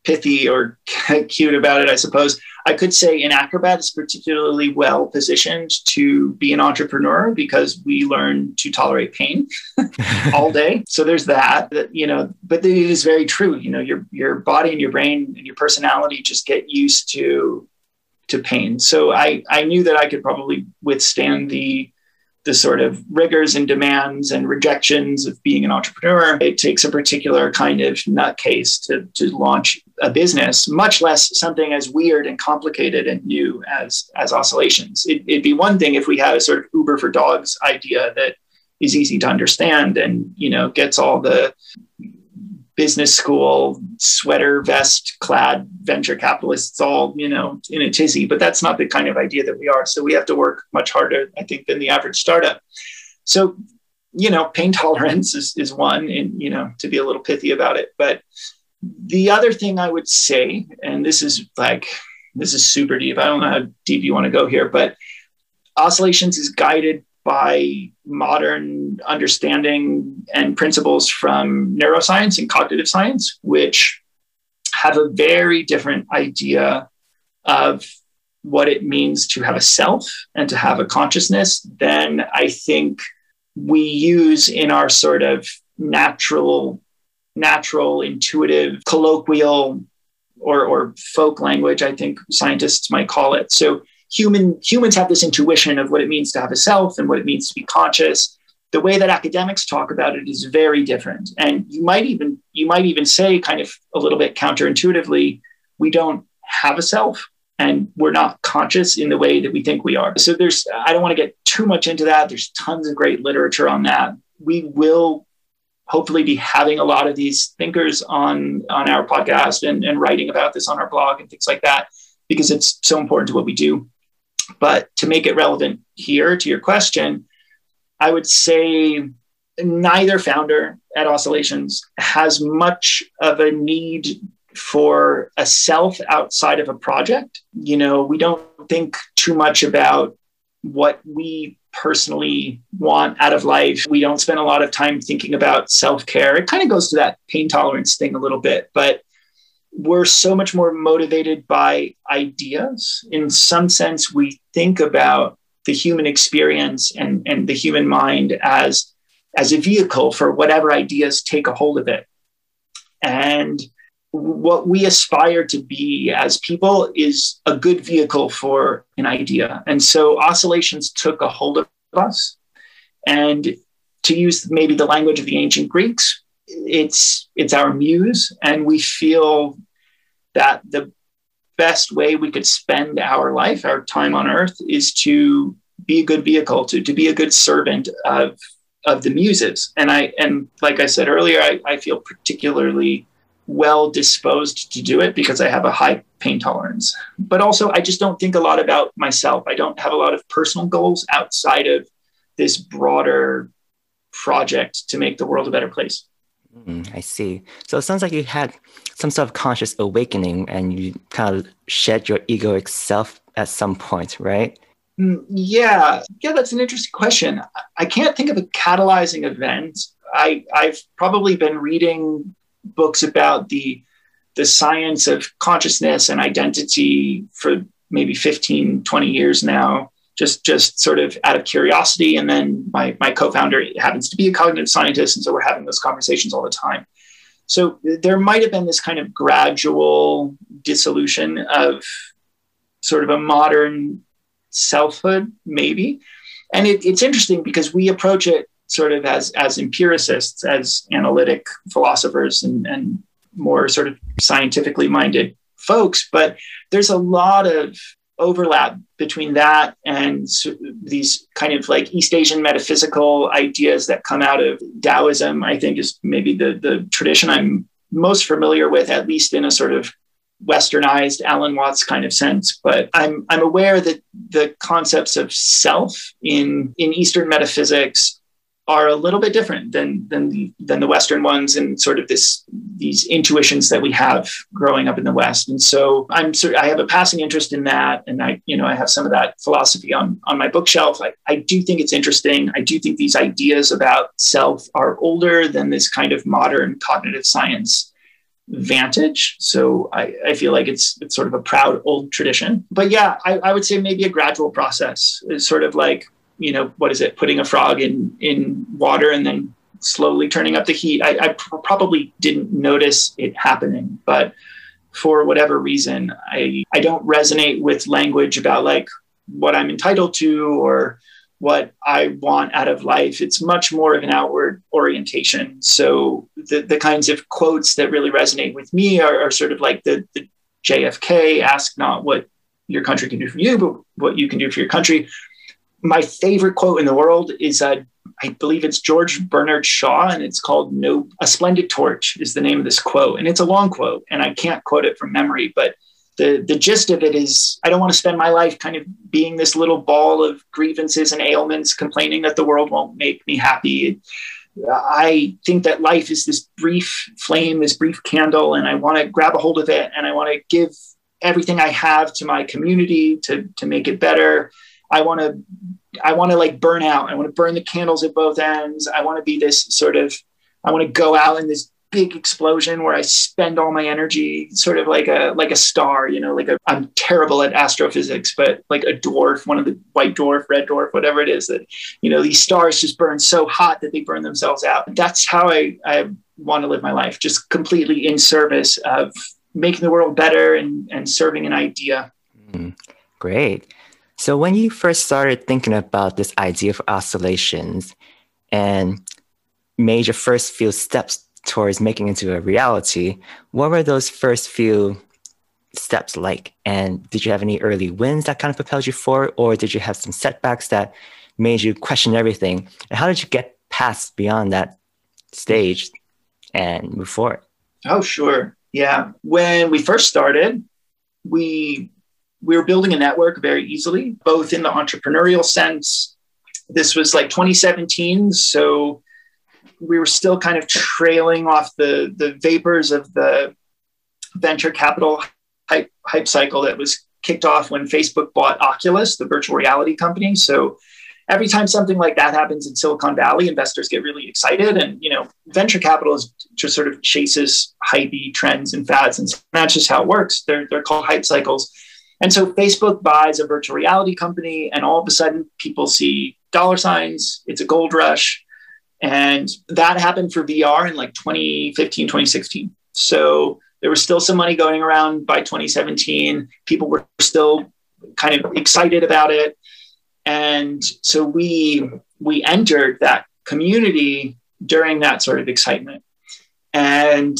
pithy or cute about it, I suppose, I could say an acrobat is particularly well positioned to be an entrepreneur because we learn to tolerate pain all day. So there's that, but it is very true. Your body and your brain and your personality just get used to pain. So I knew that I could probably withstand the sort of rigors and demands and rejections of being an entrepreneur. It takes a particular kind of nutcase to launch a business, much less something as weird and complicated and new as Oscillations. It'd be one thing if we had a sort of Uber for dogs idea that is easy to understand and, gets all the business school sweater vest clad venture capitalists all, in a tizzy, but that's not the kind of idea that we are. So we have to work much harder, I think, than the average startup. So, pain tolerance is one, and, to be a little pithy about it. But the other thing I would say, and this is super deep. I don't know how deep you want to go here, but Oscillations is guided by modern understanding and principles from neuroscience and cognitive science, which have a very different idea of what it means to have a self and to have a consciousness than I think we use in our sort of natural, intuitive, colloquial, or folk language, I think scientists might call it. So humans have this intuition of what it means to have a self and what it means to be conscious. The way that academics talk about it is very different. And you might even say, kind of a little bit counterintuitively, we don't have a self and we're not conscious in the way that we think we are. So I don't want to get too much into that. There's tons of great literature on that. We will hopefully be having a lot of these thinkers on our podcast and writing about this on our blog and things like that, because it's so important to what we do. But to make it relevant here to your question, I would say neither founder at Oscillations has much of a need for a self outside of a project. We don't think too much about what we personally want out of life. We don't spend a lot of time thinking about self-care. It kind of goes to that pain tolerance thing a little bit, but we're so much more motivated by ideas. In some sense, we think about the human experience and the human mind as a vehicle for whatever ideas take a hold of it. And what we aspire to be as people is a good vehicle for an idea. And so Oscillations took a hold of us. And to use maybe the language of the ancient Greeks, it's our muse. And we feel that the best way we could spend our life, our time on earth, is to be a good vehicle, to be a good servant of the muses. And like I said earlier, I feel particularly well disposed to do it because I have a high pain tolerance. But also, I just don't think a lot about myself. I don't have a lot of personal goals outside of this broader project to make the world a better place. I see. So it sounds like you had some sort of conscious awakening and you kind of shed your egoic self at some point, right? Yeah, that's an interesting question. I can't think of a catalyzing event. I've probably been reading books about the science of consciousness and identity for maybe 15, 20 years now, just sort of out of curiosity. And then my co-founder happens to be a cognitive scientist. And so we're having those conversations all the time. So there might have been this kind of gradual dissolution of sort of a modern selfhood, maybe. And it's interesting because we approach it sort of as empiricists, as analytic philosophers and more sort of scientifically minded folks. But there's a lot of overlap between that and these kind of like East Asian metaphysical ideas that come out of Taoism, I think is maybe the tradition I'm most familiar with, at least in a sort of westernized Alan Watts kind of sense. But I'm aware that the concepts of self in Eastern metaphysics are a little bit different than the Western ones, and sort of these intuitions that we have growing up in the West. And so I have a passing interest in that, and I have some of that philosophy on my bookshelf. I do think it's interesting. I do think these ideas about self are older than this kind of modern cognitive science vantage. So I feel like it's sort of a proud old tradition. But yeah, I would say maybe a gradual process. It's sort of like, what is it? Putting a frog in water and then slowly turning up the heat. I probably didn't notice it happening, but for whatever reason, I don't resonate with language about like what I'm entitled to or what I want out of life. It's much more of an outward orientation. So the kinds of quotes that really resonate with me are sort of like the JFK, ask not what your country can do for you, but what you can do for your country. My favorite quote in the world is, I believe it's George Bernard Shaw, and it's called "A Splendid Torch" is the name of this quote. And it's a long quote, and I can't quote it from memory, but the gist of it is, I don't want to spend my life kind of being this little ball of grievances and ailments, complaining that the world won't make me happy. I think that life is this brief flame, this brief candle, and I want to grab a hold of it, and I want to give everything I have to my community to make it better. I want to like burn out. I want to burn the candles at both ends. I want to be this I want to go out in this big explosion where I spend all my energy, sort of like a star, I'm terrible at astrophysics, but like a dwarf, one of the white dwarf, red dwarf, whatever it is, that, these stars just burn so hot that they burn themselves out. That's how I want to live my life, just completely in service of making the world better and serving an idea. Great. So when you first started thinking about this idea for Oscillations and made your first few steps towards making it into a reality, what were those first few steps like? And did you have any early wins that kind of propelled you forward, or did you have some setbacks that made you question everything? And how did you get past beyond that stage and move forward? Oh, sure. Yeah. When we first started, we were building a network very easily, both in the entrepreneurial sense. This was like 2017. So we were still kind of trailing off the vapors of the venture capital hype cycle that was kicked off when Facebook bought Oculus, the virtual reality company. So every time something like that happens in Silicon Valley, investors get really excited. And, venture capital just sort of chases hypey trends and fads. And that's just how it works. They're called hype cycles. And so Facebook buys a virtual reality company, and all of a sudden people see dollar signs. It's a gold rush. And that happened for VR in like 2015, 2016. So there was still some money going around by 2017. People were still kind of excited about it. And so we entered that community during that sort of excitement. And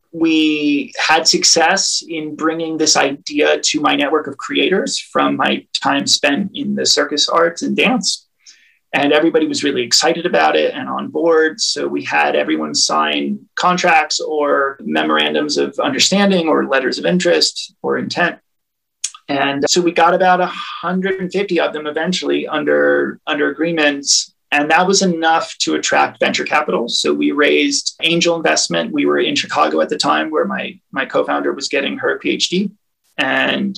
we had success in bringing this idea to my network of creators from my time spent in the circus arts and dance. And everybody was really excited about it and on board. So we had everyone sign contracts or memorandums of understanding or letters of interest or intent. And so we got about 150 of them eventually under agreements. And that was enough to attract venture capital. So we raised angel investment. We were in Chicago at the time where my co-founder was getting her PhD. And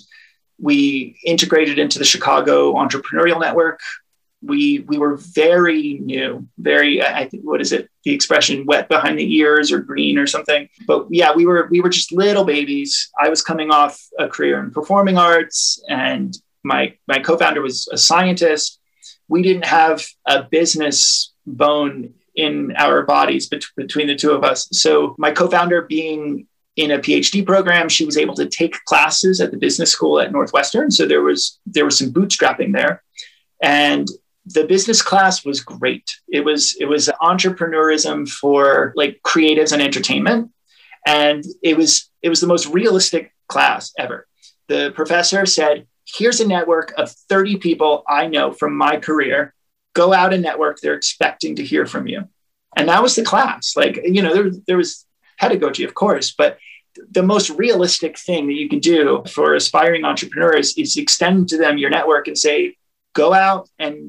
we integrated into the Chicago Entrepreneurial Network. We were very new, I think, what is it? The expression wet behind the ears or green or something. But yeah, we were just little babies. I was coming off a career in performing arts, and my co-founder was a scientist. We didn't have a business bone in our bodies between the two of us. So my co-founder, being in a PhD program, she was able to take classes at the business school at Northwestern. So there was some bootstrapping there. And the business class was great. It was entrepreneurism for like creatives and entertainment. And it was the most realistic class ever. The professor said, here's a network of 30 people I know from my career. Go out and network. They're expecting to hear from you. And that was the class. Like, there was pedagogy, of course, but the most realistic thing that you can do for aspiring entrepreneurs is extend to them your network and say, go out and,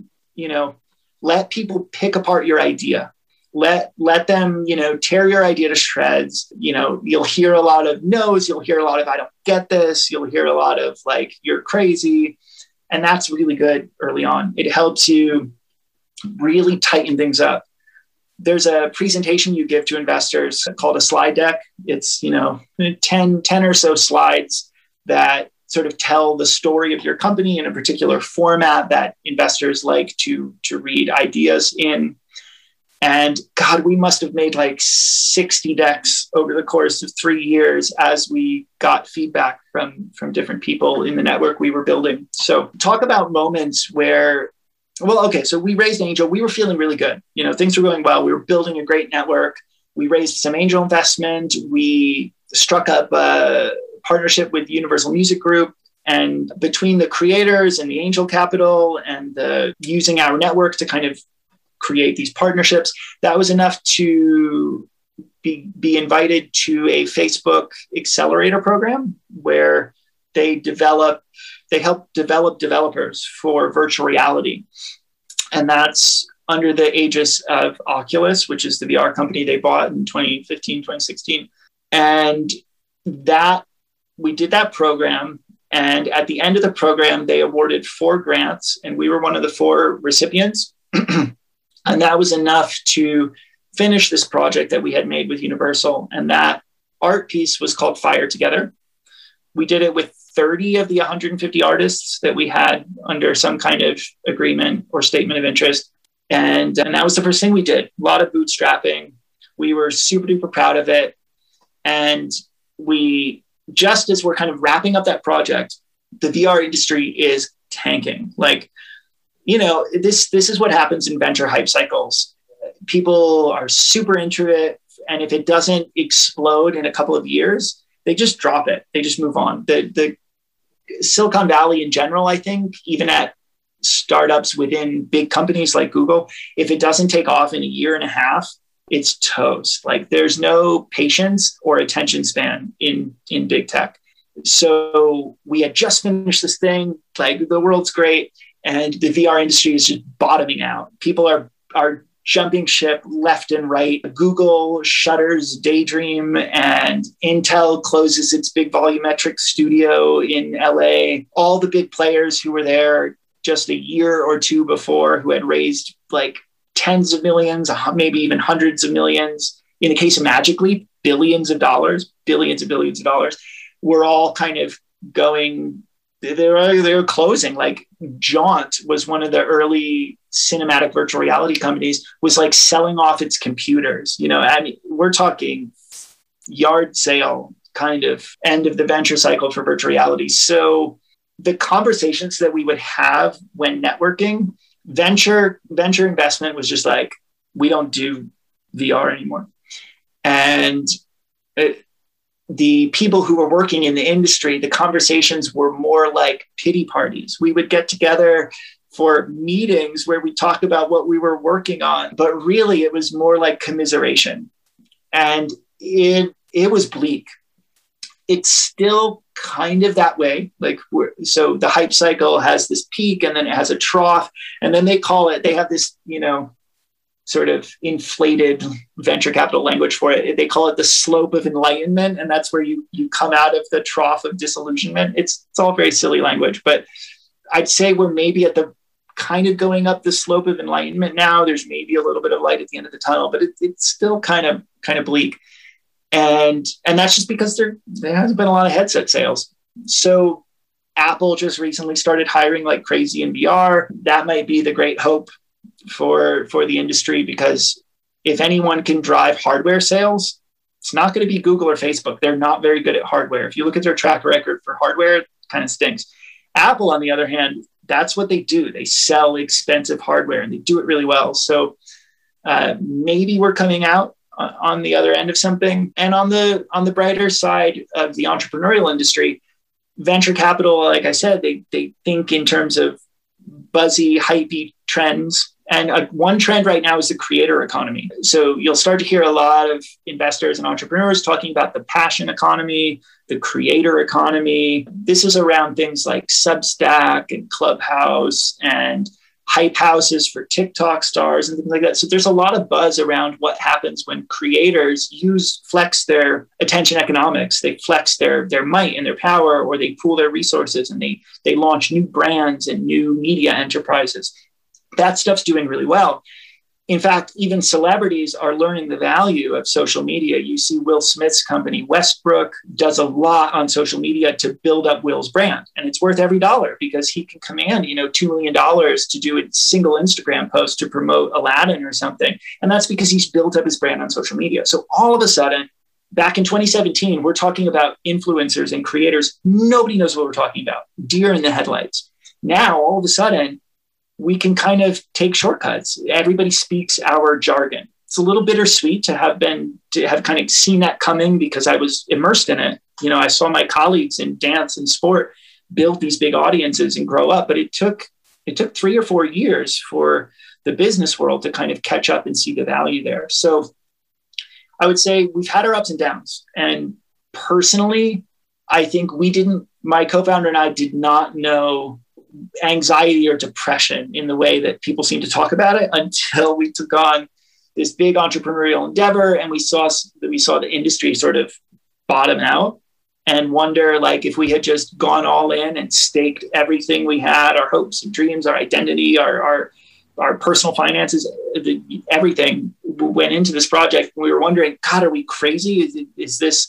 let people pick apart your idea. Let them, tear your idea to shreds. You'll hear a lot of no's. You'll hear a lot of, I don't get this. You'll hear a lot of like, you're crazy. And that's really good early on. It helps you really tighten things up. there's a presentation you give to investors called a slide deck. It's, 10 or so slides that sort of tell the story of your company in a particular format that investors like to read ideas in. And God, we must have made like 60 decks over the course of 3 years as we got feedback from different people in the network we were building. So talk about moments where, so we raised angel. We were feeling really good. Things were going well. We were building a great network. We raised some angel investment. We struck up a partnership with Universal Music Group. And between the creators and the angel capital and using our network to kind of create these partnerships, that was enough to be invited to a Facebook accelerator program where they help develop developers for virtual reality. And that's under the aegis of Oculus, which is the VR company they bought in 2015, 2016. And we did that program. And at the end of the program, they awarded 4 grants, and we were one of the 4 recipients. And that was enough to finish this project that we had made with Universal. And that art piece was called Fire Together. We did it with 30 of the 150 artists that we had under some kind of agreement or statement of interest. And that was the first thing we did. A lot of bootstrapping. We were super duper proud of it. And just as we're kind of wrapping up that project, the VR industry is tanking. This is what happens in venture hype cycles. People are super into it. And if it doesn't explode in a couple of years, they just drop it. They just move on. The Silicon Valley in general, I think, even at startups within big companies like Google, if it doesn't take off in a year and a half, it's toast. There's no patience or attention span in big tech. So we had just finished this thing, the world's great. And the VR industry is just bottoming out. People are jumping ship left and right. Google shutters Daydream, and Intel closes its big volumetric studio in LA. All the big players who were there just a year or two before, who had raised tens of millions, maybe even hundreds of millions. In the case of Magic Leap, billions of dollars, were all kind of going. They were closing. Jaunt was one of the early cinematic virtual reality companies, was selling off its computers. We're talking yard sale kind of end of the venture cycle for virtual reality. So the conversations that we would have when networking, venture investment was just we don't do VR anymore. And the people who were working in the industry, the conversations were more like pity parties. We would get together for meetings where we talk about what we were working on, but really it was more like commiseration. And it was bleak. It's still kind of that way. So the hype cycle has this peak and then it has a trough. And then they have this, sort of inflated venture capital language for it. They call it the slope of enlightenment. And that's where you come out of the trough of disillusionment. It's all very silly language, but I'd say we're maybe at the kind of going up the slope of enlightenment now. There's maybe a little bit of light at the end of the tunnel, but it's still kind of bleak. And that's just because there hasn't been a lot of headset sales. So Apple just recently started hiring like crazy in VR. That might be the great hope for the industry, because if anyone can drive hardware sales, it's not going to be Google or Facebook. They're not very good at hardware. If you look at their track record for hardware, it kind of stinks. Apple, on the other hand, that's what they do. They sell expensive hardware and they do it really well. So maybe we're coming out on the other end of something. And on the brighter side of the entrepreneurial industry, venture capital, like I said, they think in terms of buzzy, hypey trends. And one trend right now is the creator economy. So you'll start to hear a lot of investors and entrepreneurs talking about the passion economy, the creator economy. This is around things like Substack and Clubhouse and hype houses for TikTok stars and things like that. So there's a lot of buzz around what happens when creators flex their attention economics. They flex their might and their power, or they pool their resources and they launch new brands and new media enterprises. That stuff's doing really well. In fact, even celebrities are learning the value of social media. You see Will Smith's company, Westbrook, does a lot on social media to build up Will's brand. And it's worth every dollar because he can command, $2 million to do a single Instagram post to promote Aladdin or something. And that's because he's built up his brand on social media. So all of a sudden, back in 2017, we're talking about influencers and creators. Nobody knows what we're talking about. Deer in the headlights. Now, all of a sudden, we can kind of take shortcuts. Everybody speaks our jargon. It's a little bittersweet to have kind of seen that coming because I was immersed in it. I saw my colleagues in dance and sport build these big audiences and grow up, but it took 3 or 4 years for the business world to kind of catch up and see the value there. So I would say we've had our ups and downs. And personally, I think my co-founder and I did not know anxiety or depression in the way that people seem to talk about it until we took on this big entrepreneurial endeavor and we saw the industry sort of bottom out and wonder, like, if we had just gone all in and staked everything we had, our hopes and dreams, our identity, our personal finances, everything went into this project. We were wondering, God, are we crazy? Is this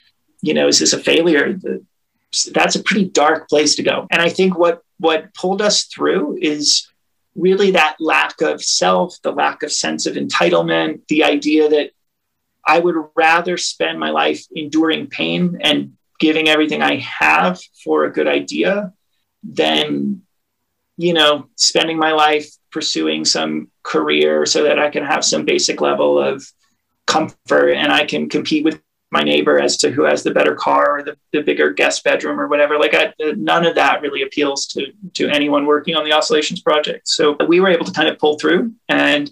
a failure? That's a pretty dark place to go. And I think what pulled us through is really that lack of self, the lack of sense of entitlement, the idea that I would rather spend my life enduring pain and giving everything I have for a good idea than, spending my life pursuing some career so that I can have some basic level of comfort and I can compete with my neighbor as to who has the better car or the bigger guest bedroom or whatever. None of that really appeals to anyone working on the Oscillations project. So we were able to kind of pull through, and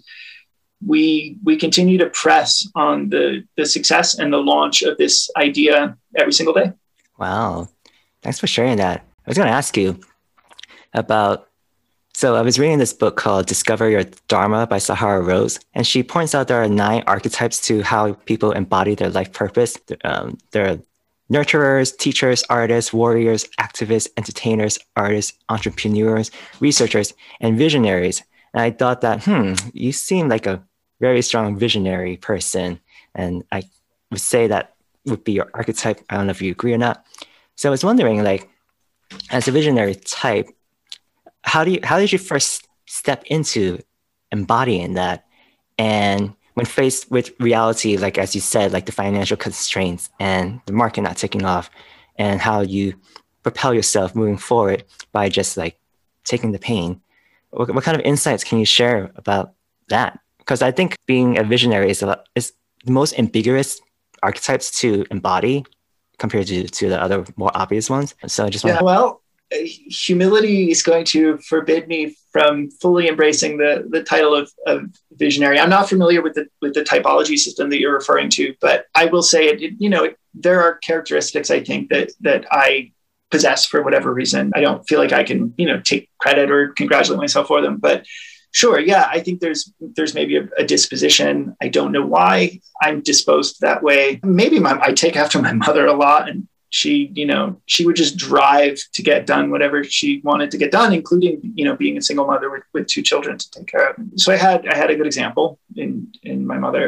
we continue to press on the success and the launch of this idea every single day. Wow. Thanks for sharing that. I was going to ask you about, so I was reading this book called Discover Your Dharma by Sahara Rose, and she points out there are 9 archetypes to how people embody their life purpose. They're nurturers, teachers, artists, warriors, activists, entertainers, artists, entrepreneurs, researchers, and visionaries. And I thought that, you seem like a very strong visionary person. And I would say that would be your archetype. I don't know if you agree or not. So I was wondering, like, as a visionary type, how did you first step into embodying that? And when faced with reality, like, as you said, like the financial constraints and the market not taking off, and how you propel yourself moving forward by just like taking the pain, what kind of insights can you share about that? Because I think being a visionary is the most ambiguous archetypes to embody compared to the other more obvious ones. So I just want humility is going to forbid me from fully embracing the title of visionary. I'm not familiar with the typology system that you're referring to, but I will say there are characteristics I think that I possess for whatever reason. I don't feel like I can, take credit or congratulate myself for them, but sure. Yeah. I think there's maybe a disposition. I don't know why I'm disposed that way. Maybe I take after my mother a lot, and she would just drive to get done whatever she wanted to get done, including, being a single mother with 2 children to take care of. So I had a good example in my mother.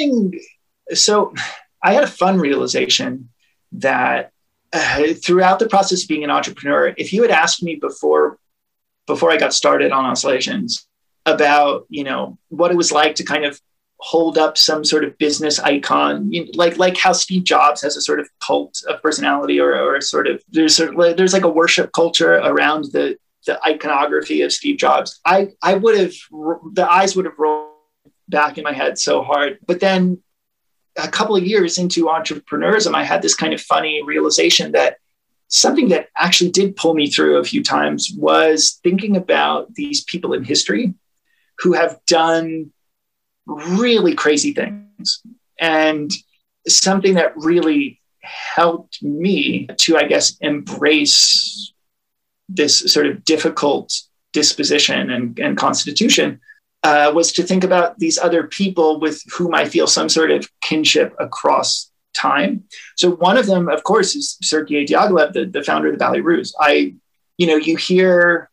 So I had a fun realization that throughout the process of being an entrepreneur, if you had asked me before I got started on Oscillations about, what it was like to kind of hold up some sort of business icon, like how Steve Jobs has a sort of cult of personality, or a sort of there's like a worship culture around the iconography of Steve Jobs. The eyes would have rolled back in my head so hard. But then a couple of years into entrepreneurism, I had this kind of funny realization that something that actually did pull me through a few times was thinking about these people in history who have done really crazy things. And something that really helped me to, I guess, embrace this sort of difficult disposition and constitution was to think about these other people with whom I feel some sort of kinship across time. So one of them, of course, is Sergei Diaghilev, the founder of the Ballet Russe. You hear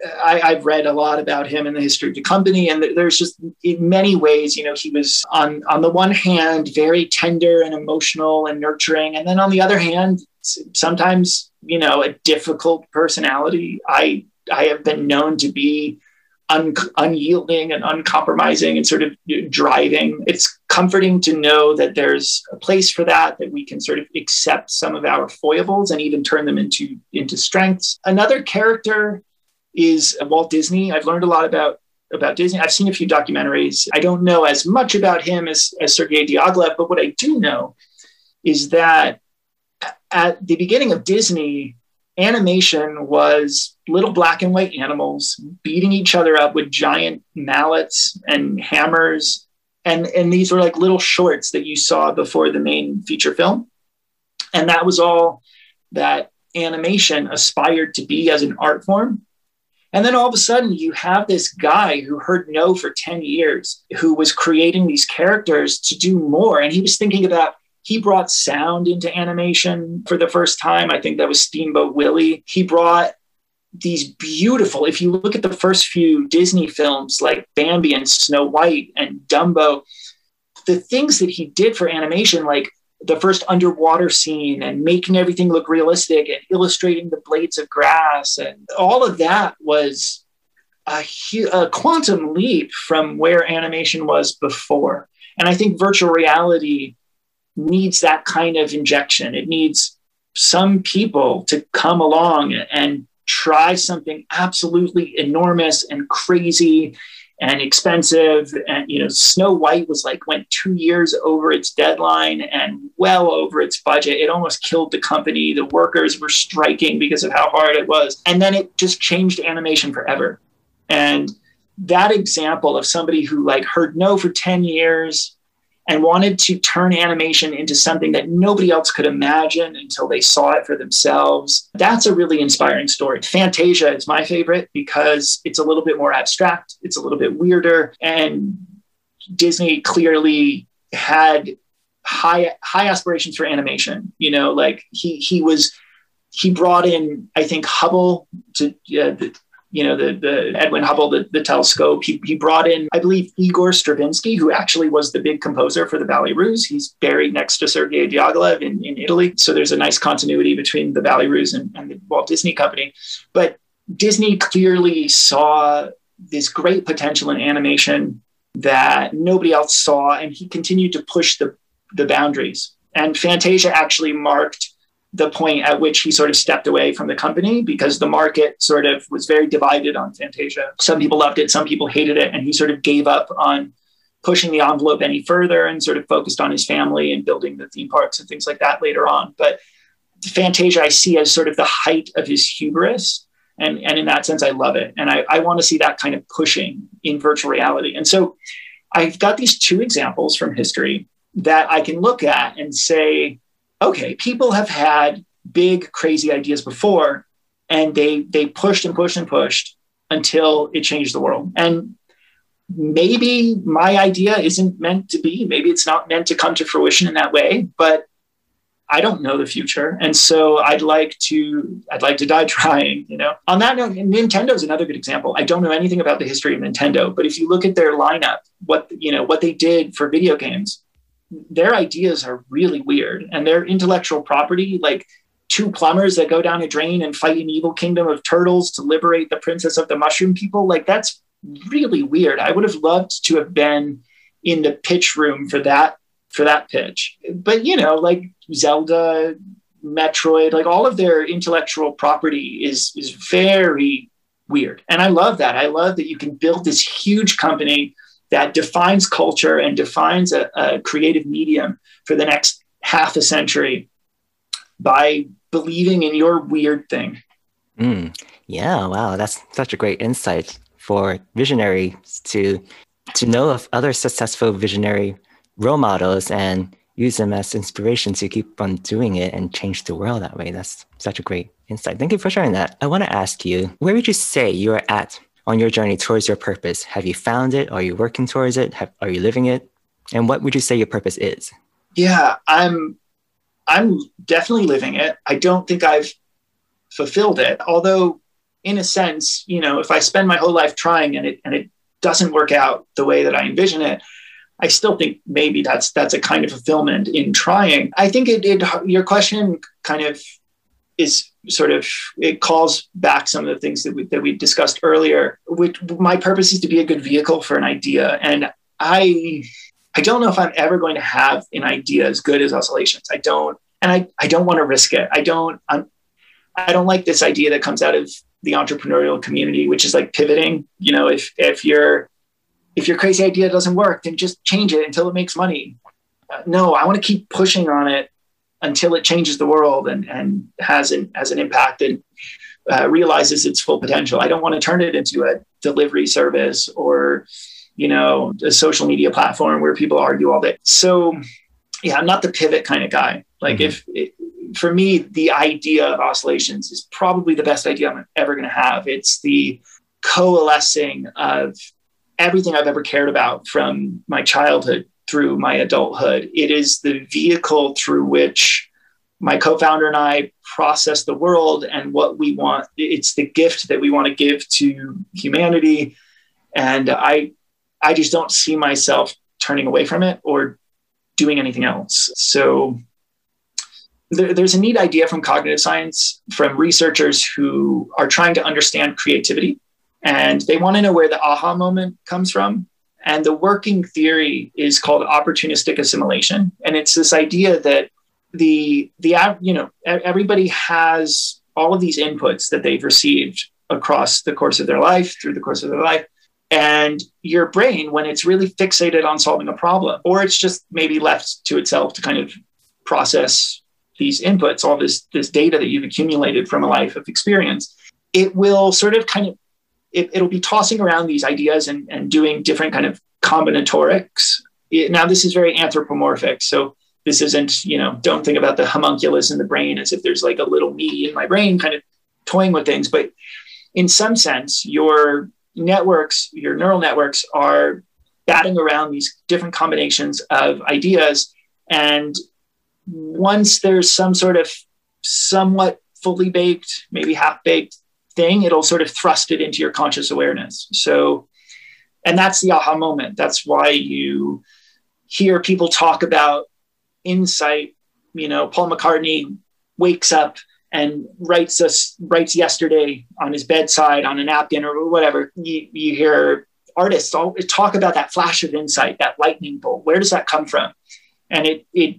I've read a lot about him and the history of the company, and there's just in many ways, he was on the one hand very tender and emotional and nurturing, and then on the other hand, sometimes a difficult personality. I have been known to be unyielding and uncompromising and sort of driving. It's comforting to know that there's a place for that we can sort of accept some of our foibles and even turn them into strengths. Another character is Walt Disney. I've learned a lot about Disney. I've seen a few documentaries. I don't know as much about him as Sergei Diaghilev, but what I do know is that at the beginning of Disney, animation was little black and white animals beating each other up with giant mallets and hammers. And these were like little shorts that you saw before the main feature film. And that was all that animation aspired to be as an art form. And then all of a sudden you have this guy who heard no for 10 years, who was creating these characters to do more. And he was thinking about, he brought sound into animation for the first time. I think that was Steamboat Willie. He brought these beautiful, if you look at the first few Disney films like Bambi and Snow White and Dumbo, the things that he did for animation, like the first underwater scene and making everything look realistic and illustrating the blades of grass. And all of that was a quantum leap from where animation was before. And I think virtual reality needs that kind of injection. It needs some people to come along and try something absolutely enormous and crazy and expensive. And, Snow White went 2 years over its deadline and well over its budget. It almost killed the company. The workers were striking because of how hard it was. And then it just changed animation forever. And that example of somebody who heard no for 10 years and wanted to turn animation into something that nobody else could imagine until they saw it for themselves. That's a really inspiring story. Fantasia is my favorite because it's a little bit more abstract. It's a little bit weirder. And Disney clearly had high aspirations for animation. He brought in, I think, Hubble to the Edwin Hubble, the telescope. He brought in, I believe, Igor Stravinsky, who actually was the big composer for the Ballet Russe. He's buried next to Sergei Diaghilev in Italy. So there's a nice continuity between the Ballet Russe and the Walt Disney Company. But Disney clearly saw this great potential in animation that nobody else saw, and he continued to push the boundaries. And Fantasia actually marked the point at which he sort of stepped away from the company because the market sort of was very divided on Fantasia. Some people loved it, some people hated it, and he sort of gave up on pushing the envelope any further and sort of focused on his family and building the theme parks and things like that later on. But Fantasia I see as sort of the height of his hubris. And in that sense, I love it. And I want to see that kind of pushing in virtual reality. And so I've got these two examples from history that I can look at and say, okay, people have had big, crazy ideas before, and they pushed and pushed and pushed until it changed the world. And maybe my idea isn't meant to be, maybe it's not meant to come to fruition in that way, but I don't know the future. And so I'd like to die trying, On that note, Nintendo is another good example. I don't know anything about the history of Nintendo, but if you look at their lineup, what they did for video games, their ideas are really weird, and their intellectual property, like two plumbers that go down a drain and fight an evil kingdom of turtles to liberate the princess of the mushroom people. That's really weird. I would have loved to have been in the pitch room for that pitch. But, Zelda, Metroid, all of their intellectual property is very weird. And I love that. I love that you can build this huge company that defines culture and defines a creative medium for the next half a century by believing in your weird thing. Yeah, wow, that's such a great insight for visionaries to know of other successful visionary role models and use them as inspiration to keep on doing it and change the world that way. That's such a great insight. Thank you for sharing that. I want to ask you, where would you say you're at on your journey towards your purpose? Have you found it? Are you working towards it? Are you living it? And what would you say your purpose is? Yeah, I'm definitely living it. I don't think I've fulfilled it. Although in a sense, if I spend my whole life trying and it doesn't work out the way that I envision it, I still think maybe that's a kind of fulfillment in trying. I think your question kind of is sort of, it calls back some of the things that we discussed earlier. My purpose is to be a good vehicle for an idea. And I don't know if I'm ever going to have an idea as good as Oscillations. I don't want to risk it. I don't like this idea that comes out of the entrepreneurial community, which is like pivoting. If your crazy idea doesn't work, then just change it until it makes money. No, I want to keep pushing on it until it changes the world and has an impact and realizes its full potential. I don't want to turn it into a delivery service or, a social media platform where people argue all day. So yeah, I'm not the pivot kind of guy. Like for me, the idea of Oscillations is probably the best idea I'm ever going to have. It's the coalescing of everything I've ever cared about from my childhood through my adulthood. It is the vehicle through which my co-founder and I process the world and what we want. It's the gift that we want to give to humanity. And I just don't see myself turning away from it or doing anything else. So there's a neat idea from cognitive science, from researchers who are trying to understand creativity. And they want to know where the aha moment comes from. And the working theory is called opportunistic assimilation. And it's this idea that everybody has all of these inputs that they've received across the course of their life, through the course of their life. And your brain, when it's really fixated on solving a problem, or it's just maybe left to itself to kind of process these inputs, all this data that you've accumulated from a life of experience, it will sort of it'll be tossing around these ideas and doing different kind of combinatorics. Now, this is very anthropomorphic. So this isn't, don't think about the homunculus in the brain as if there's like a little me in my brain kind of toying with things. But in some sense, your neural networks are batting around these different combinations of ideas. And once there's some sort of somewhat fully baked, maybe half-baked thing, it'll sort of thrust it into your conscious awareness. So, and that's the aha moment. That's why you hear people talk about insight. Paul McCartney wakes up and writes yesterday on his bedside on a napkin or whatever. You hear artists all talk about that flash of insight, that lightning bolt. Where does that come from? And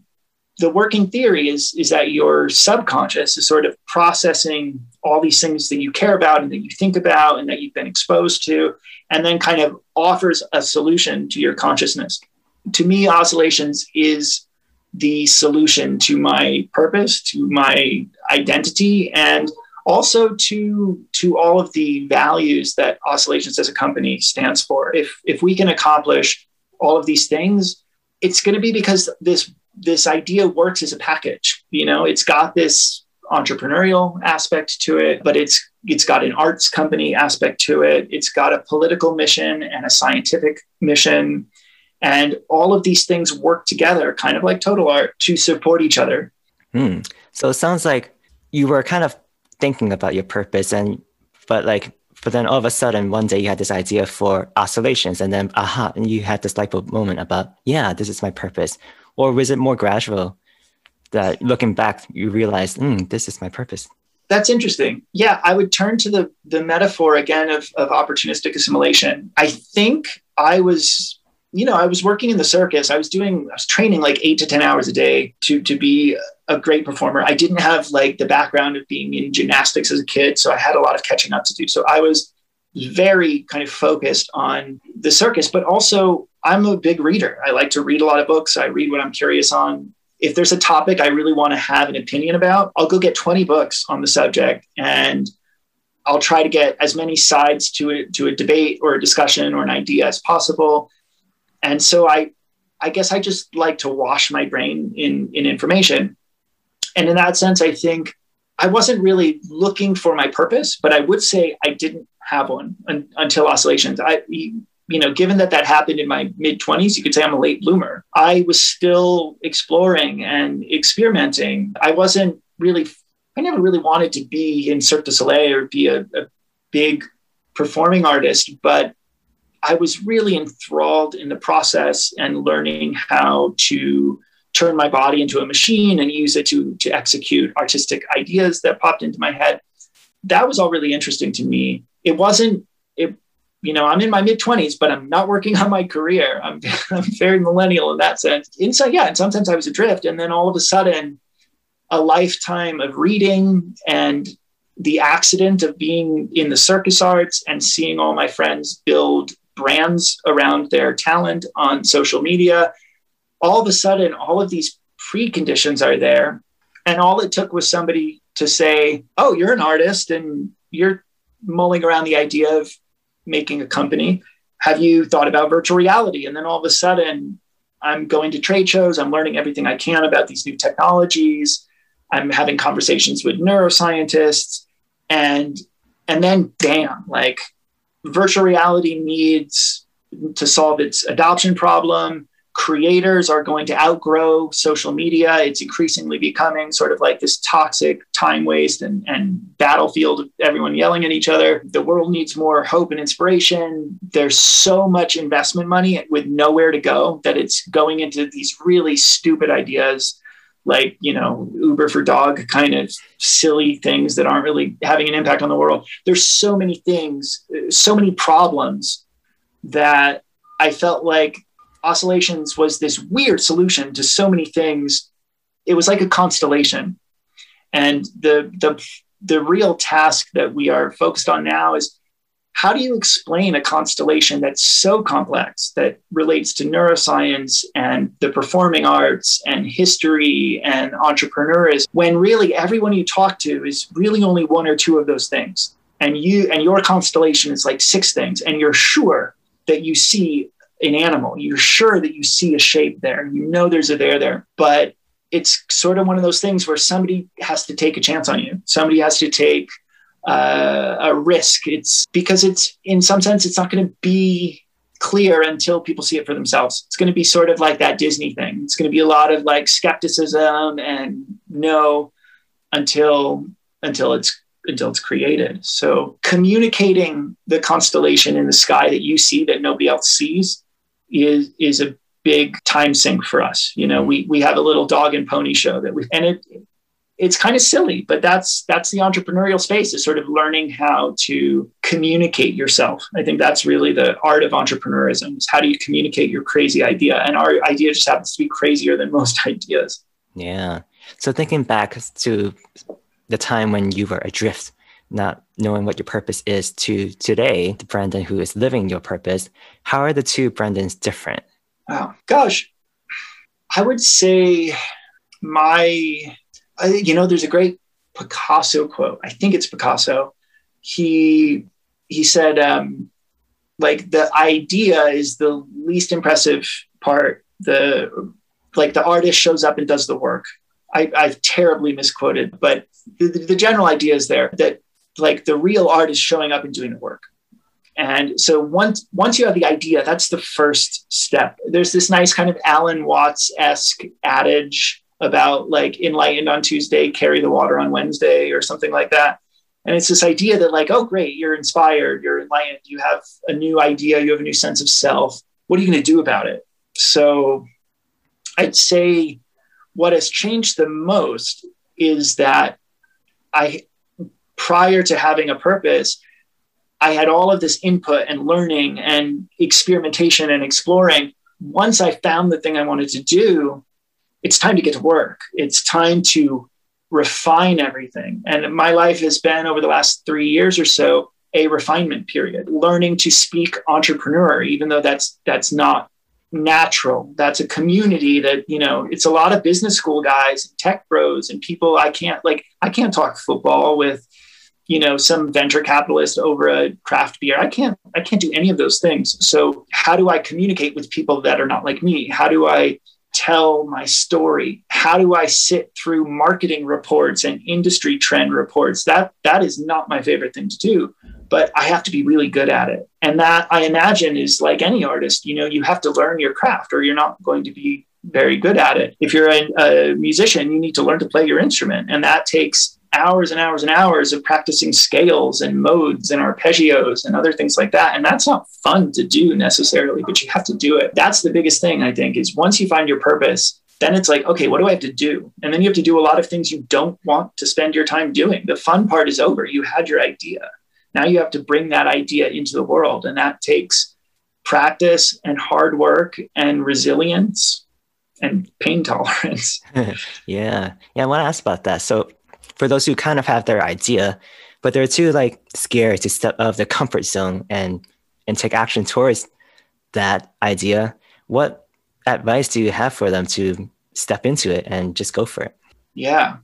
the working theory is that your subconscious is sort of processing all these things that you care about and that you think about and that you've been exposed to, and then kind of offers a solution to your consciousness. To me, Oscillations is the solution to my purpose, to my identity, and also to all of the values that Oscillations as a company stands for. If we can accomplish all of these things, it's going to be because this idea works as a package. It's got this entrepreneurial aspect to it, but it's got an arts company aspect to it. It's got a political mission and a scientific mission. And all of these things work together, kind of like Total Art, to support each other. So it sounds like you were kind of thinking about your purpose, but then all of a sudden one day you had this idea for Oscillations, and then and you had this light bulb moment about, this is my purpose. Or was it more gradual that looking back, you realized, this is my purpose? That's interesting. Yeah, I would turn to the metaphor again of opportunistic assimilation. I think I was working in the circus. I was training like 8 to 10 hours a day to be a great performer. I didn't have like the background of being in gymnastics as a kid, so I had a lot of catching up to do. So I was very kind of focused on the circus, but also I'm a big reader. I like to read a lot of books. I read what I'm curious on. If there's a topic I really want to have an opinion about, I'll go get 20 books on the subject, and I'll try to get as many sides to a debate or a discussion or an idea as possible. And so I guess I just like to wash my brain in information. And in that sense, I think I wasn't really looking for my purpose, but I would say I didn't have one until Oscillations. Given that happened in my mid-20s, you could say I'm a late bloomer. I was still exploring and experimenting. I never really wanted to be in Cirque du Soleil or be a big performing artist, but I was really enthralled in the process and learning how to turn my body into a machine and use it to execute artistic ideas that popped into my head. That was all really interesting to me. I'm in my mid-20s, but I'm not working on my career. I'm very millennial in that sense. And sometimes I was adrift. And then all of a sudden, a lifetime of reading and the accident of being in the circus arts and seeing all my friends build brands around their talent on social media, all of a sudden, all of these preconditions are there. And all it took was somebody to say, oh, you're an artist and you're mulling around the idea of making a company. Have you thought about virtual reality? And then all of a sudden, I'm going to trade shows. I'm learning everything I can about these new technologies. I'm having conversations with neuroscientists. And then, damn, like virtual reality needs to solve its adoption problem. Creators are going to outgrow social media. It's increasingly becoming sort of like this toxic time waste and battlefield of everyone yelling at each other. The world needs more hope and inspiration. There's so much investment money with nowhere to go that it's going into these really stupid ideas like, Uber for dog kind of silly things that aren't really having an impact on the world. There's so many things, so many problems that I felt like Oscillations was this weird solution to so many things. It was like a constellation. And the real task that we are focused on now is, how do you explain a constellation that's so complex, that relates to neuroscience and the performing arts and history and entrepreneurs, when really everyone you talk to is really only one or two of those things? And your constellation is like 6 things, and you're sure that you see an animal. You're sure that you see a shape there. There's a there. But it's sort of one of those things where somebody has to take a chance on you. Somebody has to take a risk. It's because in some sense, it's not going to be clear until people see it for themselves. It's going to be sort of like that Disney thing. It's going to be a lot of like skepticism and no until it's created. So communicating the constellation in the sky that you see that nobody else sees is a big time sink for us. We have a little dog and pony show it's kind of silly, but that's the entrepreneurial space, is sort of learning how to communicate yourself. I think that's really the art of entrepreneurism, is how do you communicate your crazy idea? And our idea just happens to be crazier than most ideas. Yeah. So thinking back to the time when you were adrift, not knowing what your purpose is, to today, the Brandon who is living your purpose, how are the two Brandons different? Wow. Gosh, I would say there's a great Picasso quote. I think it's Picasso. He said, like, the idea is the least impressive part. The artist shows up and does the work. I've terribly misquoted, but the general idea is there, that like the real art is showing up and doing the work. And so once you have the idea, that's the first step. There's this nice kind of Alan Watts-esque adage about like enlightened on Tuesday, carry the water on Wednesday, or something like that. And it's this idea that like, oh, great, you're inspired, you're enlightened, you have a new idea, you have a new sense of self. What are you going to do about it? So I'd say what has changed the most is that prior to having a purpose, I had all of this input and learning and experimentation and exploring. Once I found the thing I wanted to do, it's time to get to work. It's time to refine everything. And my life has been, over the last 3 years or so, a refinement period, learning to speak entrepreneur, even though that's not natural. That's a community that, it's a lot of business school guys, tech bros, and people. I can't talk football with, some venture capitalist over a craft beer. I can't do any of those things. So how do I communicate with people that are not like me? How do I tell my story? How do I sit through marketing reports and industry trend reports? That is not my favorite thing to do, but I have to be really good at it. And that, I imagine, is like any artist, you have to learn your craft or you're not going to be very good at it. If you're a musician, you need to learn to play your instrument, and that takes hours and hours and hours of practicing scales and modes and arpeggios and other things like that. And that's not fun to do necessarily, but you have to do it. That's the biggest thing, I think, is once you find your purpose, then it's like, okay, what do I have to do? And then you have to do a lot of things you don't want to spend your time doing. The fun part is over. You had your idea. Now you have to bring that idea into the world. And that takes practice and hard work and resilience and pain tolerance. Yeah. I want to ask about that. So for those who kind of have their idea, but they're too like scared to step out of their comfort zone and take action towards that idea, what advice do you have for them to step into it and just go for it? Yeah.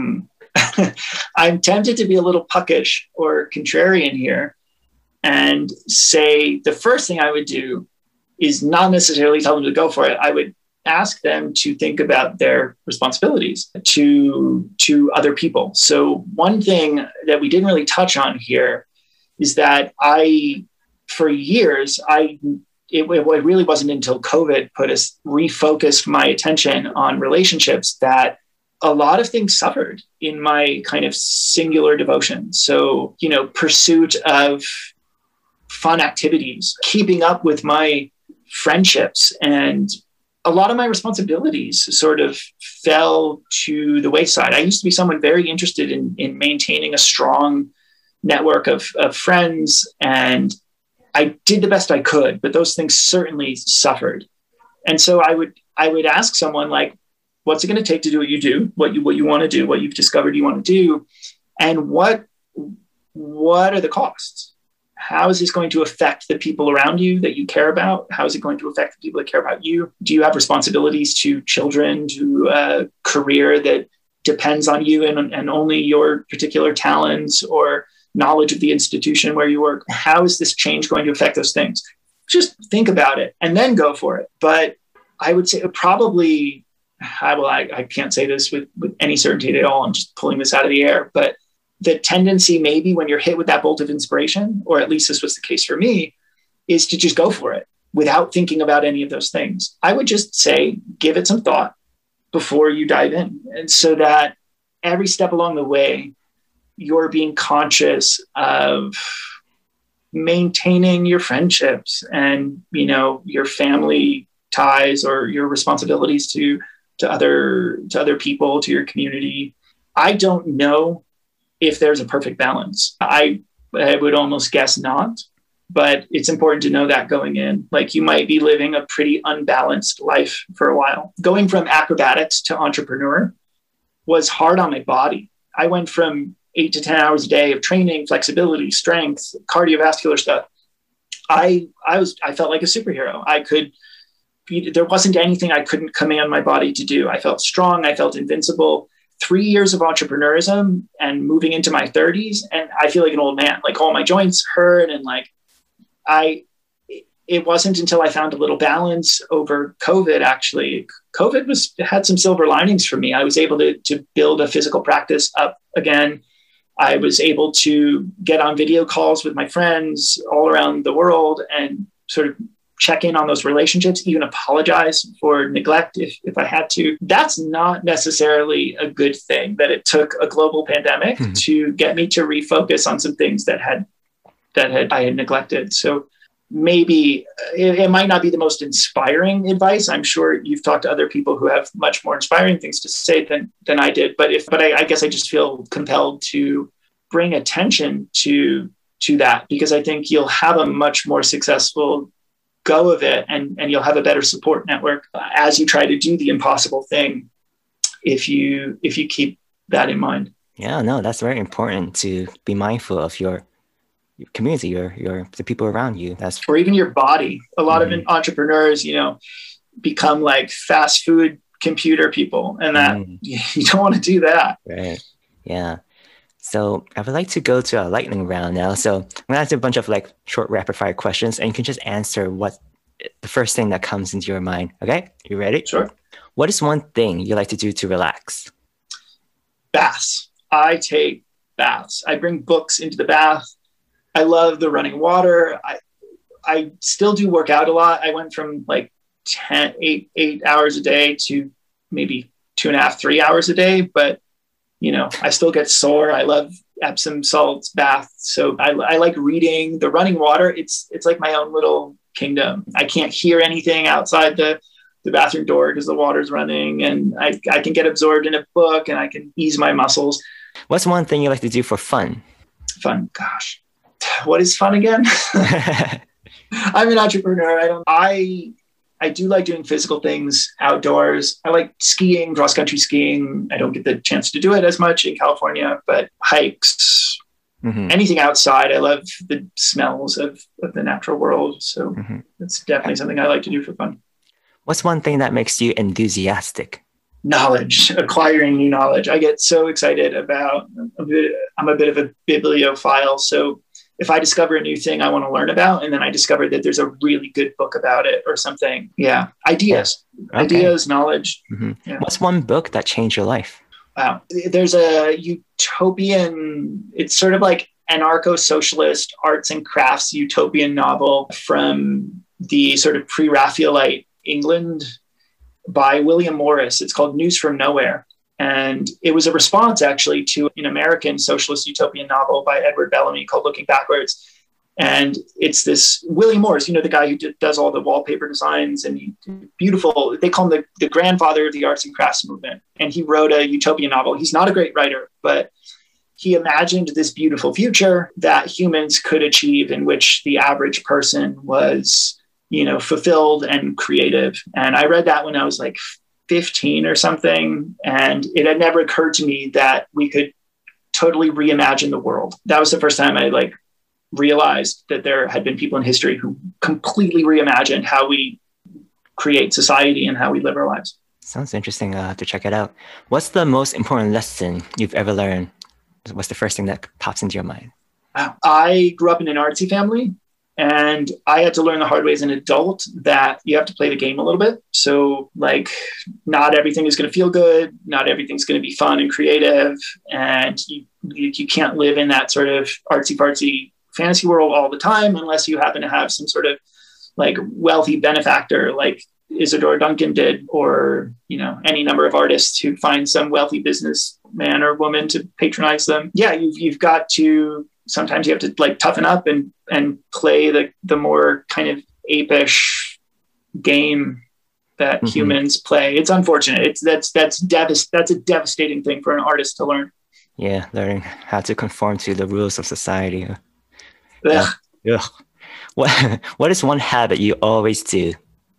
I'm tempted to be a little puckish or contrarian here and say the first thing I would do is not necessarily tell them to go for it. I would ask them to think about their responsibilities to other people. So one thing that we didn't really touch on here is that for years, it really wasn't until COVID refocused my attention on relationships that a lot of things suffered in my kind of singular devotion. So, pursuit of fun activities, keeping up with my friendships, and a lot of my responsibilities sort of fell to the wayside. I used to be someone very interested in maintaining a strong network of friends, and I did the best I could, but those things certainly suffered. And so I would ask someone like, what's it going to take to do what you do, what you want to do, what you've discovered you want to do, and what are the costs? How is this going to affect the people around you that you care about? How is it going to affect the people that care about you? Do you have responsibilities to children, to a career that depends on you and only your particular talents or knowledge of the institution where you work? How is this change going to affect those things? Just think about it and then go for it. But I would say probably, I can't say this with any certainty at all. I'm just pulling this out of the air. But the tendency maybe when you're hit with that bolt of inspiration, or at least this was the case for me, is to just go for it without thinking about any of those things. I would just say, give it some thought before you dive in. And so that every step along the way, you're being conscious of maintaining your friendships and, your family ties or your responsibilities to other people, to your community. I don't know if there's a perfect balance. I would almost guess not, but it's important to know that going in. Like, you might be living a pretty unbalanced life for a while. Going from acrobatics to entrepreneur was hard on my body. I went from 8 to 10 hours a day of training, flexibility, strength, cardiovascular stuff. I felt like a superhero. There wasn't anything I couldn't command my body to do. I felt strong. I felt invincible. 3 years of entrepreneurism and moving into my 30s, and I feel like an old man. Like, all my joints hurt, and it wasn't until I found a little balance over COVID. Actually, COVID had some silver linings for me. I was able to build a physical practice up again. I was able to get on video calls with my friends all around the world and sort of check in on those relationships, even apologize for neglect if I had to. That's not necessarily a good thing, that it took a global pandemic to get me to refocus on some things that I had neglected. So maybe it might not be the most inspiring advice. I'm sure you've talked to other people who have much more inspiring things to say than I did. But I guess I just feel compelled to bring attention to that, because I think you'll have a much more successful go of it, and you'll have a better support network as you try to do the impossible thing, if you keep that in mind. Yeah, no, that's very important, to be mindful of your community, the people around you. Or even your body. A lot of entrepreneurs, become like fast food computer people, and that you don't want to do that. Right. Yeah. So I would like to go to a lightning round now. So I'm going to ask you a bunch of short rapid fire questions, and you can just answer what the first thing that comes into your mind. Okay, you ready? Sure. What is one thing you like to do to relax? Baths. I take baths. I bring books into the bath. I love the running water. I still do work out a lot. I went from 8 hours a day to maybe 2.5, 3 hours a day, but I still get sore. I love Epsom salts baths. So I like reading. The running water, it's like my own little kingdom. I can't hear anything outside the bathroom door because the water's running, and I can get absorbed in a book and I can ease my muscles. What's one thing you like to do for fun? Fun. Gosh, what is fun again? I'm an entrepreneur. I do like doing physical things outdoors. I like skiing, cross-country skiing. I don't get the chance to do it as much in California, but hikes, anything outside. I love the smells of the natural world. So it's definitely something I like to do for fun. What's one thing that makes you enthusiastic? Knowledge, acquiring new knowledge. I get so excited about, I'm a bit of a bibliophile. So if I discover a new thing I want to learn about, and then I discover that there's a really good book about it or something. Yeah. Ideas, knowledge. Yeah. What's one book that changed your life? Wow. There's a utopian, it's sort of like anarcho-socialist arts and crafts utopian novel from the sort of pre-Raphaelite England by William Morris. It's called News from Nowhere. And it was a response actually to an American socialist utopian novel by Edward Bellamy called Looking Backwards. And it's this William Morris, the guy who does all the wallpaper designs, and beautiful, they call him the grandfather of the arts and crafts movement. And he wrote a utopian novel. He's not a great writer, but he imagined this beautiful future that humans could achieve, in which the average person was fulfilled and creative. And I read that when I was like 15 or something. And it had never occurred to me that we could totally reimagine the world. That was the first time I realized that there had been people in history who completely reimagined how we create society and how we live our lives. Sounds interesting. I'll have to check it out. What's the most important lesson you've ever learned? What's the first thing that pops into your mind? I grew up in an artsy family. And I had to learn the hard way as an adult that you have to play the game a little bit. So not everything is going to feel good. Not everything's going to be fun and creative. And you can't live in that sort of artsy-fartsy fantasy world all the time unless you happen to have some sort of wealthy benefactor like Isadora Duncan did, or, any number of artists who find some wealthy businessman or woman to patronize them. Yeah, you've got to... Sometimes you have to toughen up and play the more kind of apish game that humans play. It's unfortunate. That's a devastating thing for an artist to learn. Yeah, learning how to conform to the rules of society. Ugh. What is one habit you always do?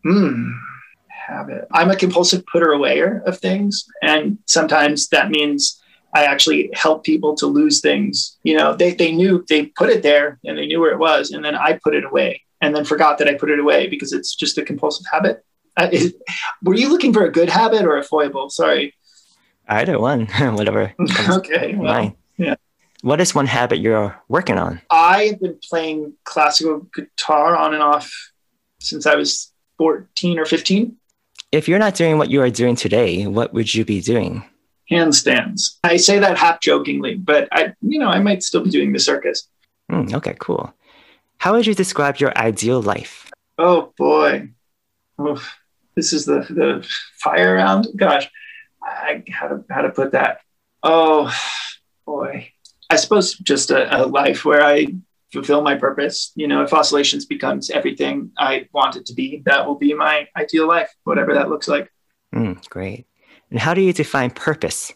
Habit. I'm a compulsive putter-awayer of things, and sometimes that means I actually help people to lose things. They knew they put it there and they knew where it was. And then I put it away and then forgot that I put it away because it's just a compulsive habit. Were you looking for a good habit or a foible? Sorry. Either one, whatever. Okay. Well, yeah. What is one habit you're working on? I have been playing classical guitar on and off since I was 14 or 15. If you're not doing what you are doing today, what would you be doing? Handstands. I say that half jokingly, but I might still be doing the circus. Okay, cool. How would you describe your ideal life? Oh boy. Oof. This is the fire round. Gosh, how to put that? Oh boy. I suppose just a life where I fulfill my purpose. If Oscillations becomes everything I want it to be, that will be my ideal life, whatever that looks like. Great. And how do you define purpose?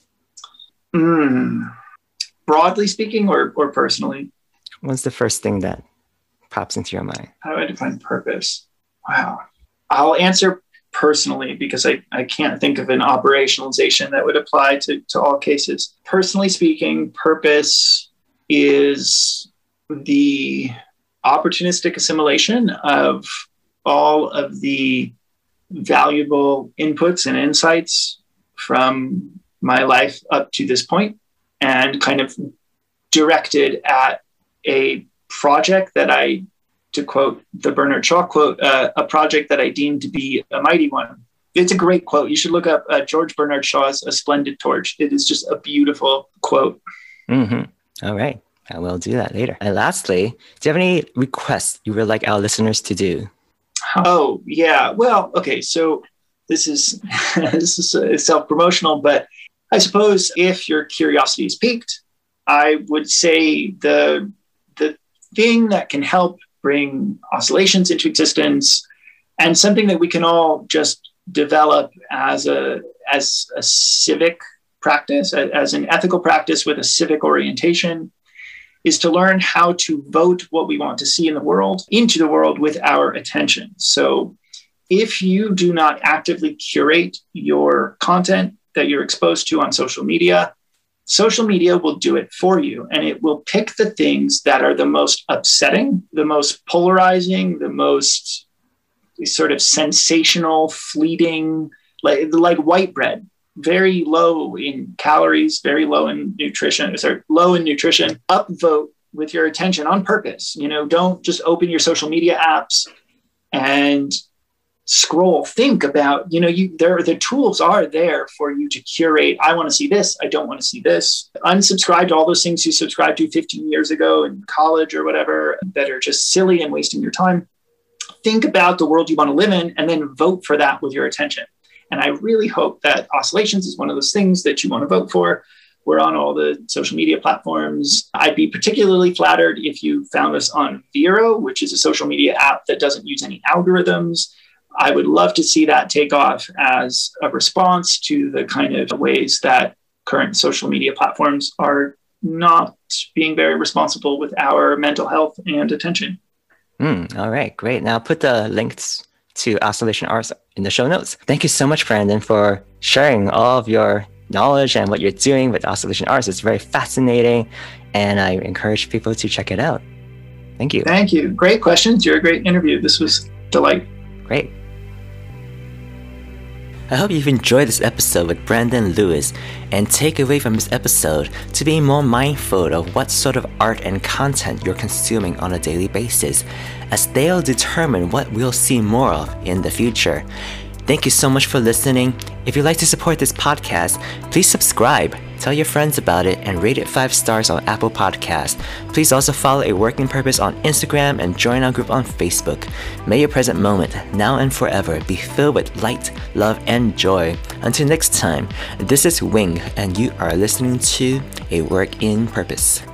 Broadly speaking or personally? What's the first thing that pops into your mind? How do I define purpose? Wow. I'll answer personally because I can't think of an operationalization that would apply to all cases. Personally speaking, purpose is the opportunistic assimilation of all of the valuable inputs and insights from my life up to this point, and kind of directed at a project that to quote the Bernard Shaw quote, a project that I deem to be a mighty one. It's a great quote. You should look up George Bernard Shaw's A Splendid Torch. It is just a beautiful quote. All right. I will do that later. And lastly, do you have any requests you would like our listeners to do? Oh, yeah. Well, okay. So this is self-promotional, but I suppose if your curiosity is piqued, I would say the thing that can help bring oscillations into existence, and something that we can all just develop as a civic practice, as an ethical practice with a civic orientation, is to learn how to vote what we want to see in the world into the world with our attention. So if you do not actively curate your content that you're exposed to on social media will do it for you, and it will pick the things that are the most upsetting, the most polarizing, the most sort of sensational, fleeting, like white bread, very low in calories, very low in nutrition, upvote with your attention on purpose. Don't just open your social media apps and scroll. Think about, the tools are there for you to curate. I want to see this. I don't want to see this. Unsubscribe to all those things you subscribed to 15 years ago in college or whatever that are just silly and wasting your time. Think about the world you want to live in and then vote for that with your attention. And I really hope that Oscillations is one of those things that you want to vote for. We're on all the social media platforms. I'd be particularly flattered if you found us on Vero, which is a social media app that doesn't use any algorithms. I would love to see that take off as a response to the kind of ways that current social media platforms are not being very responsible with our mental health and attention. All right, great. Now I'll put the links to Oscillation Arts in the show notes. Thank you so much, Brandon, for sharing all of your knowledge and what you're doing with Oscillation Arts. It's very fascinating, and I encourage people to check it out. Thank you. Thank you. Great questions. You're a great interview. This was delightful. Great. I hope you've enjoyed this episode with Brandon Lewis and take away from this episode to be more mindful of what sort of art and content you're consuming on a daily basis, as they'll determine what we'll see more of in the future. Thank you so much for listening. If you'd like to support this podcast, please subscribe, tell your friends about it, and rate it 5 stars on Apple Podcasts. Please also follow A Working Purpose on Instagram and join our group on Facebook. May your present moment, now and forever, be filled with light, love, and joy. Until next time, this is Wing, and you are listening to A Work in Purpose.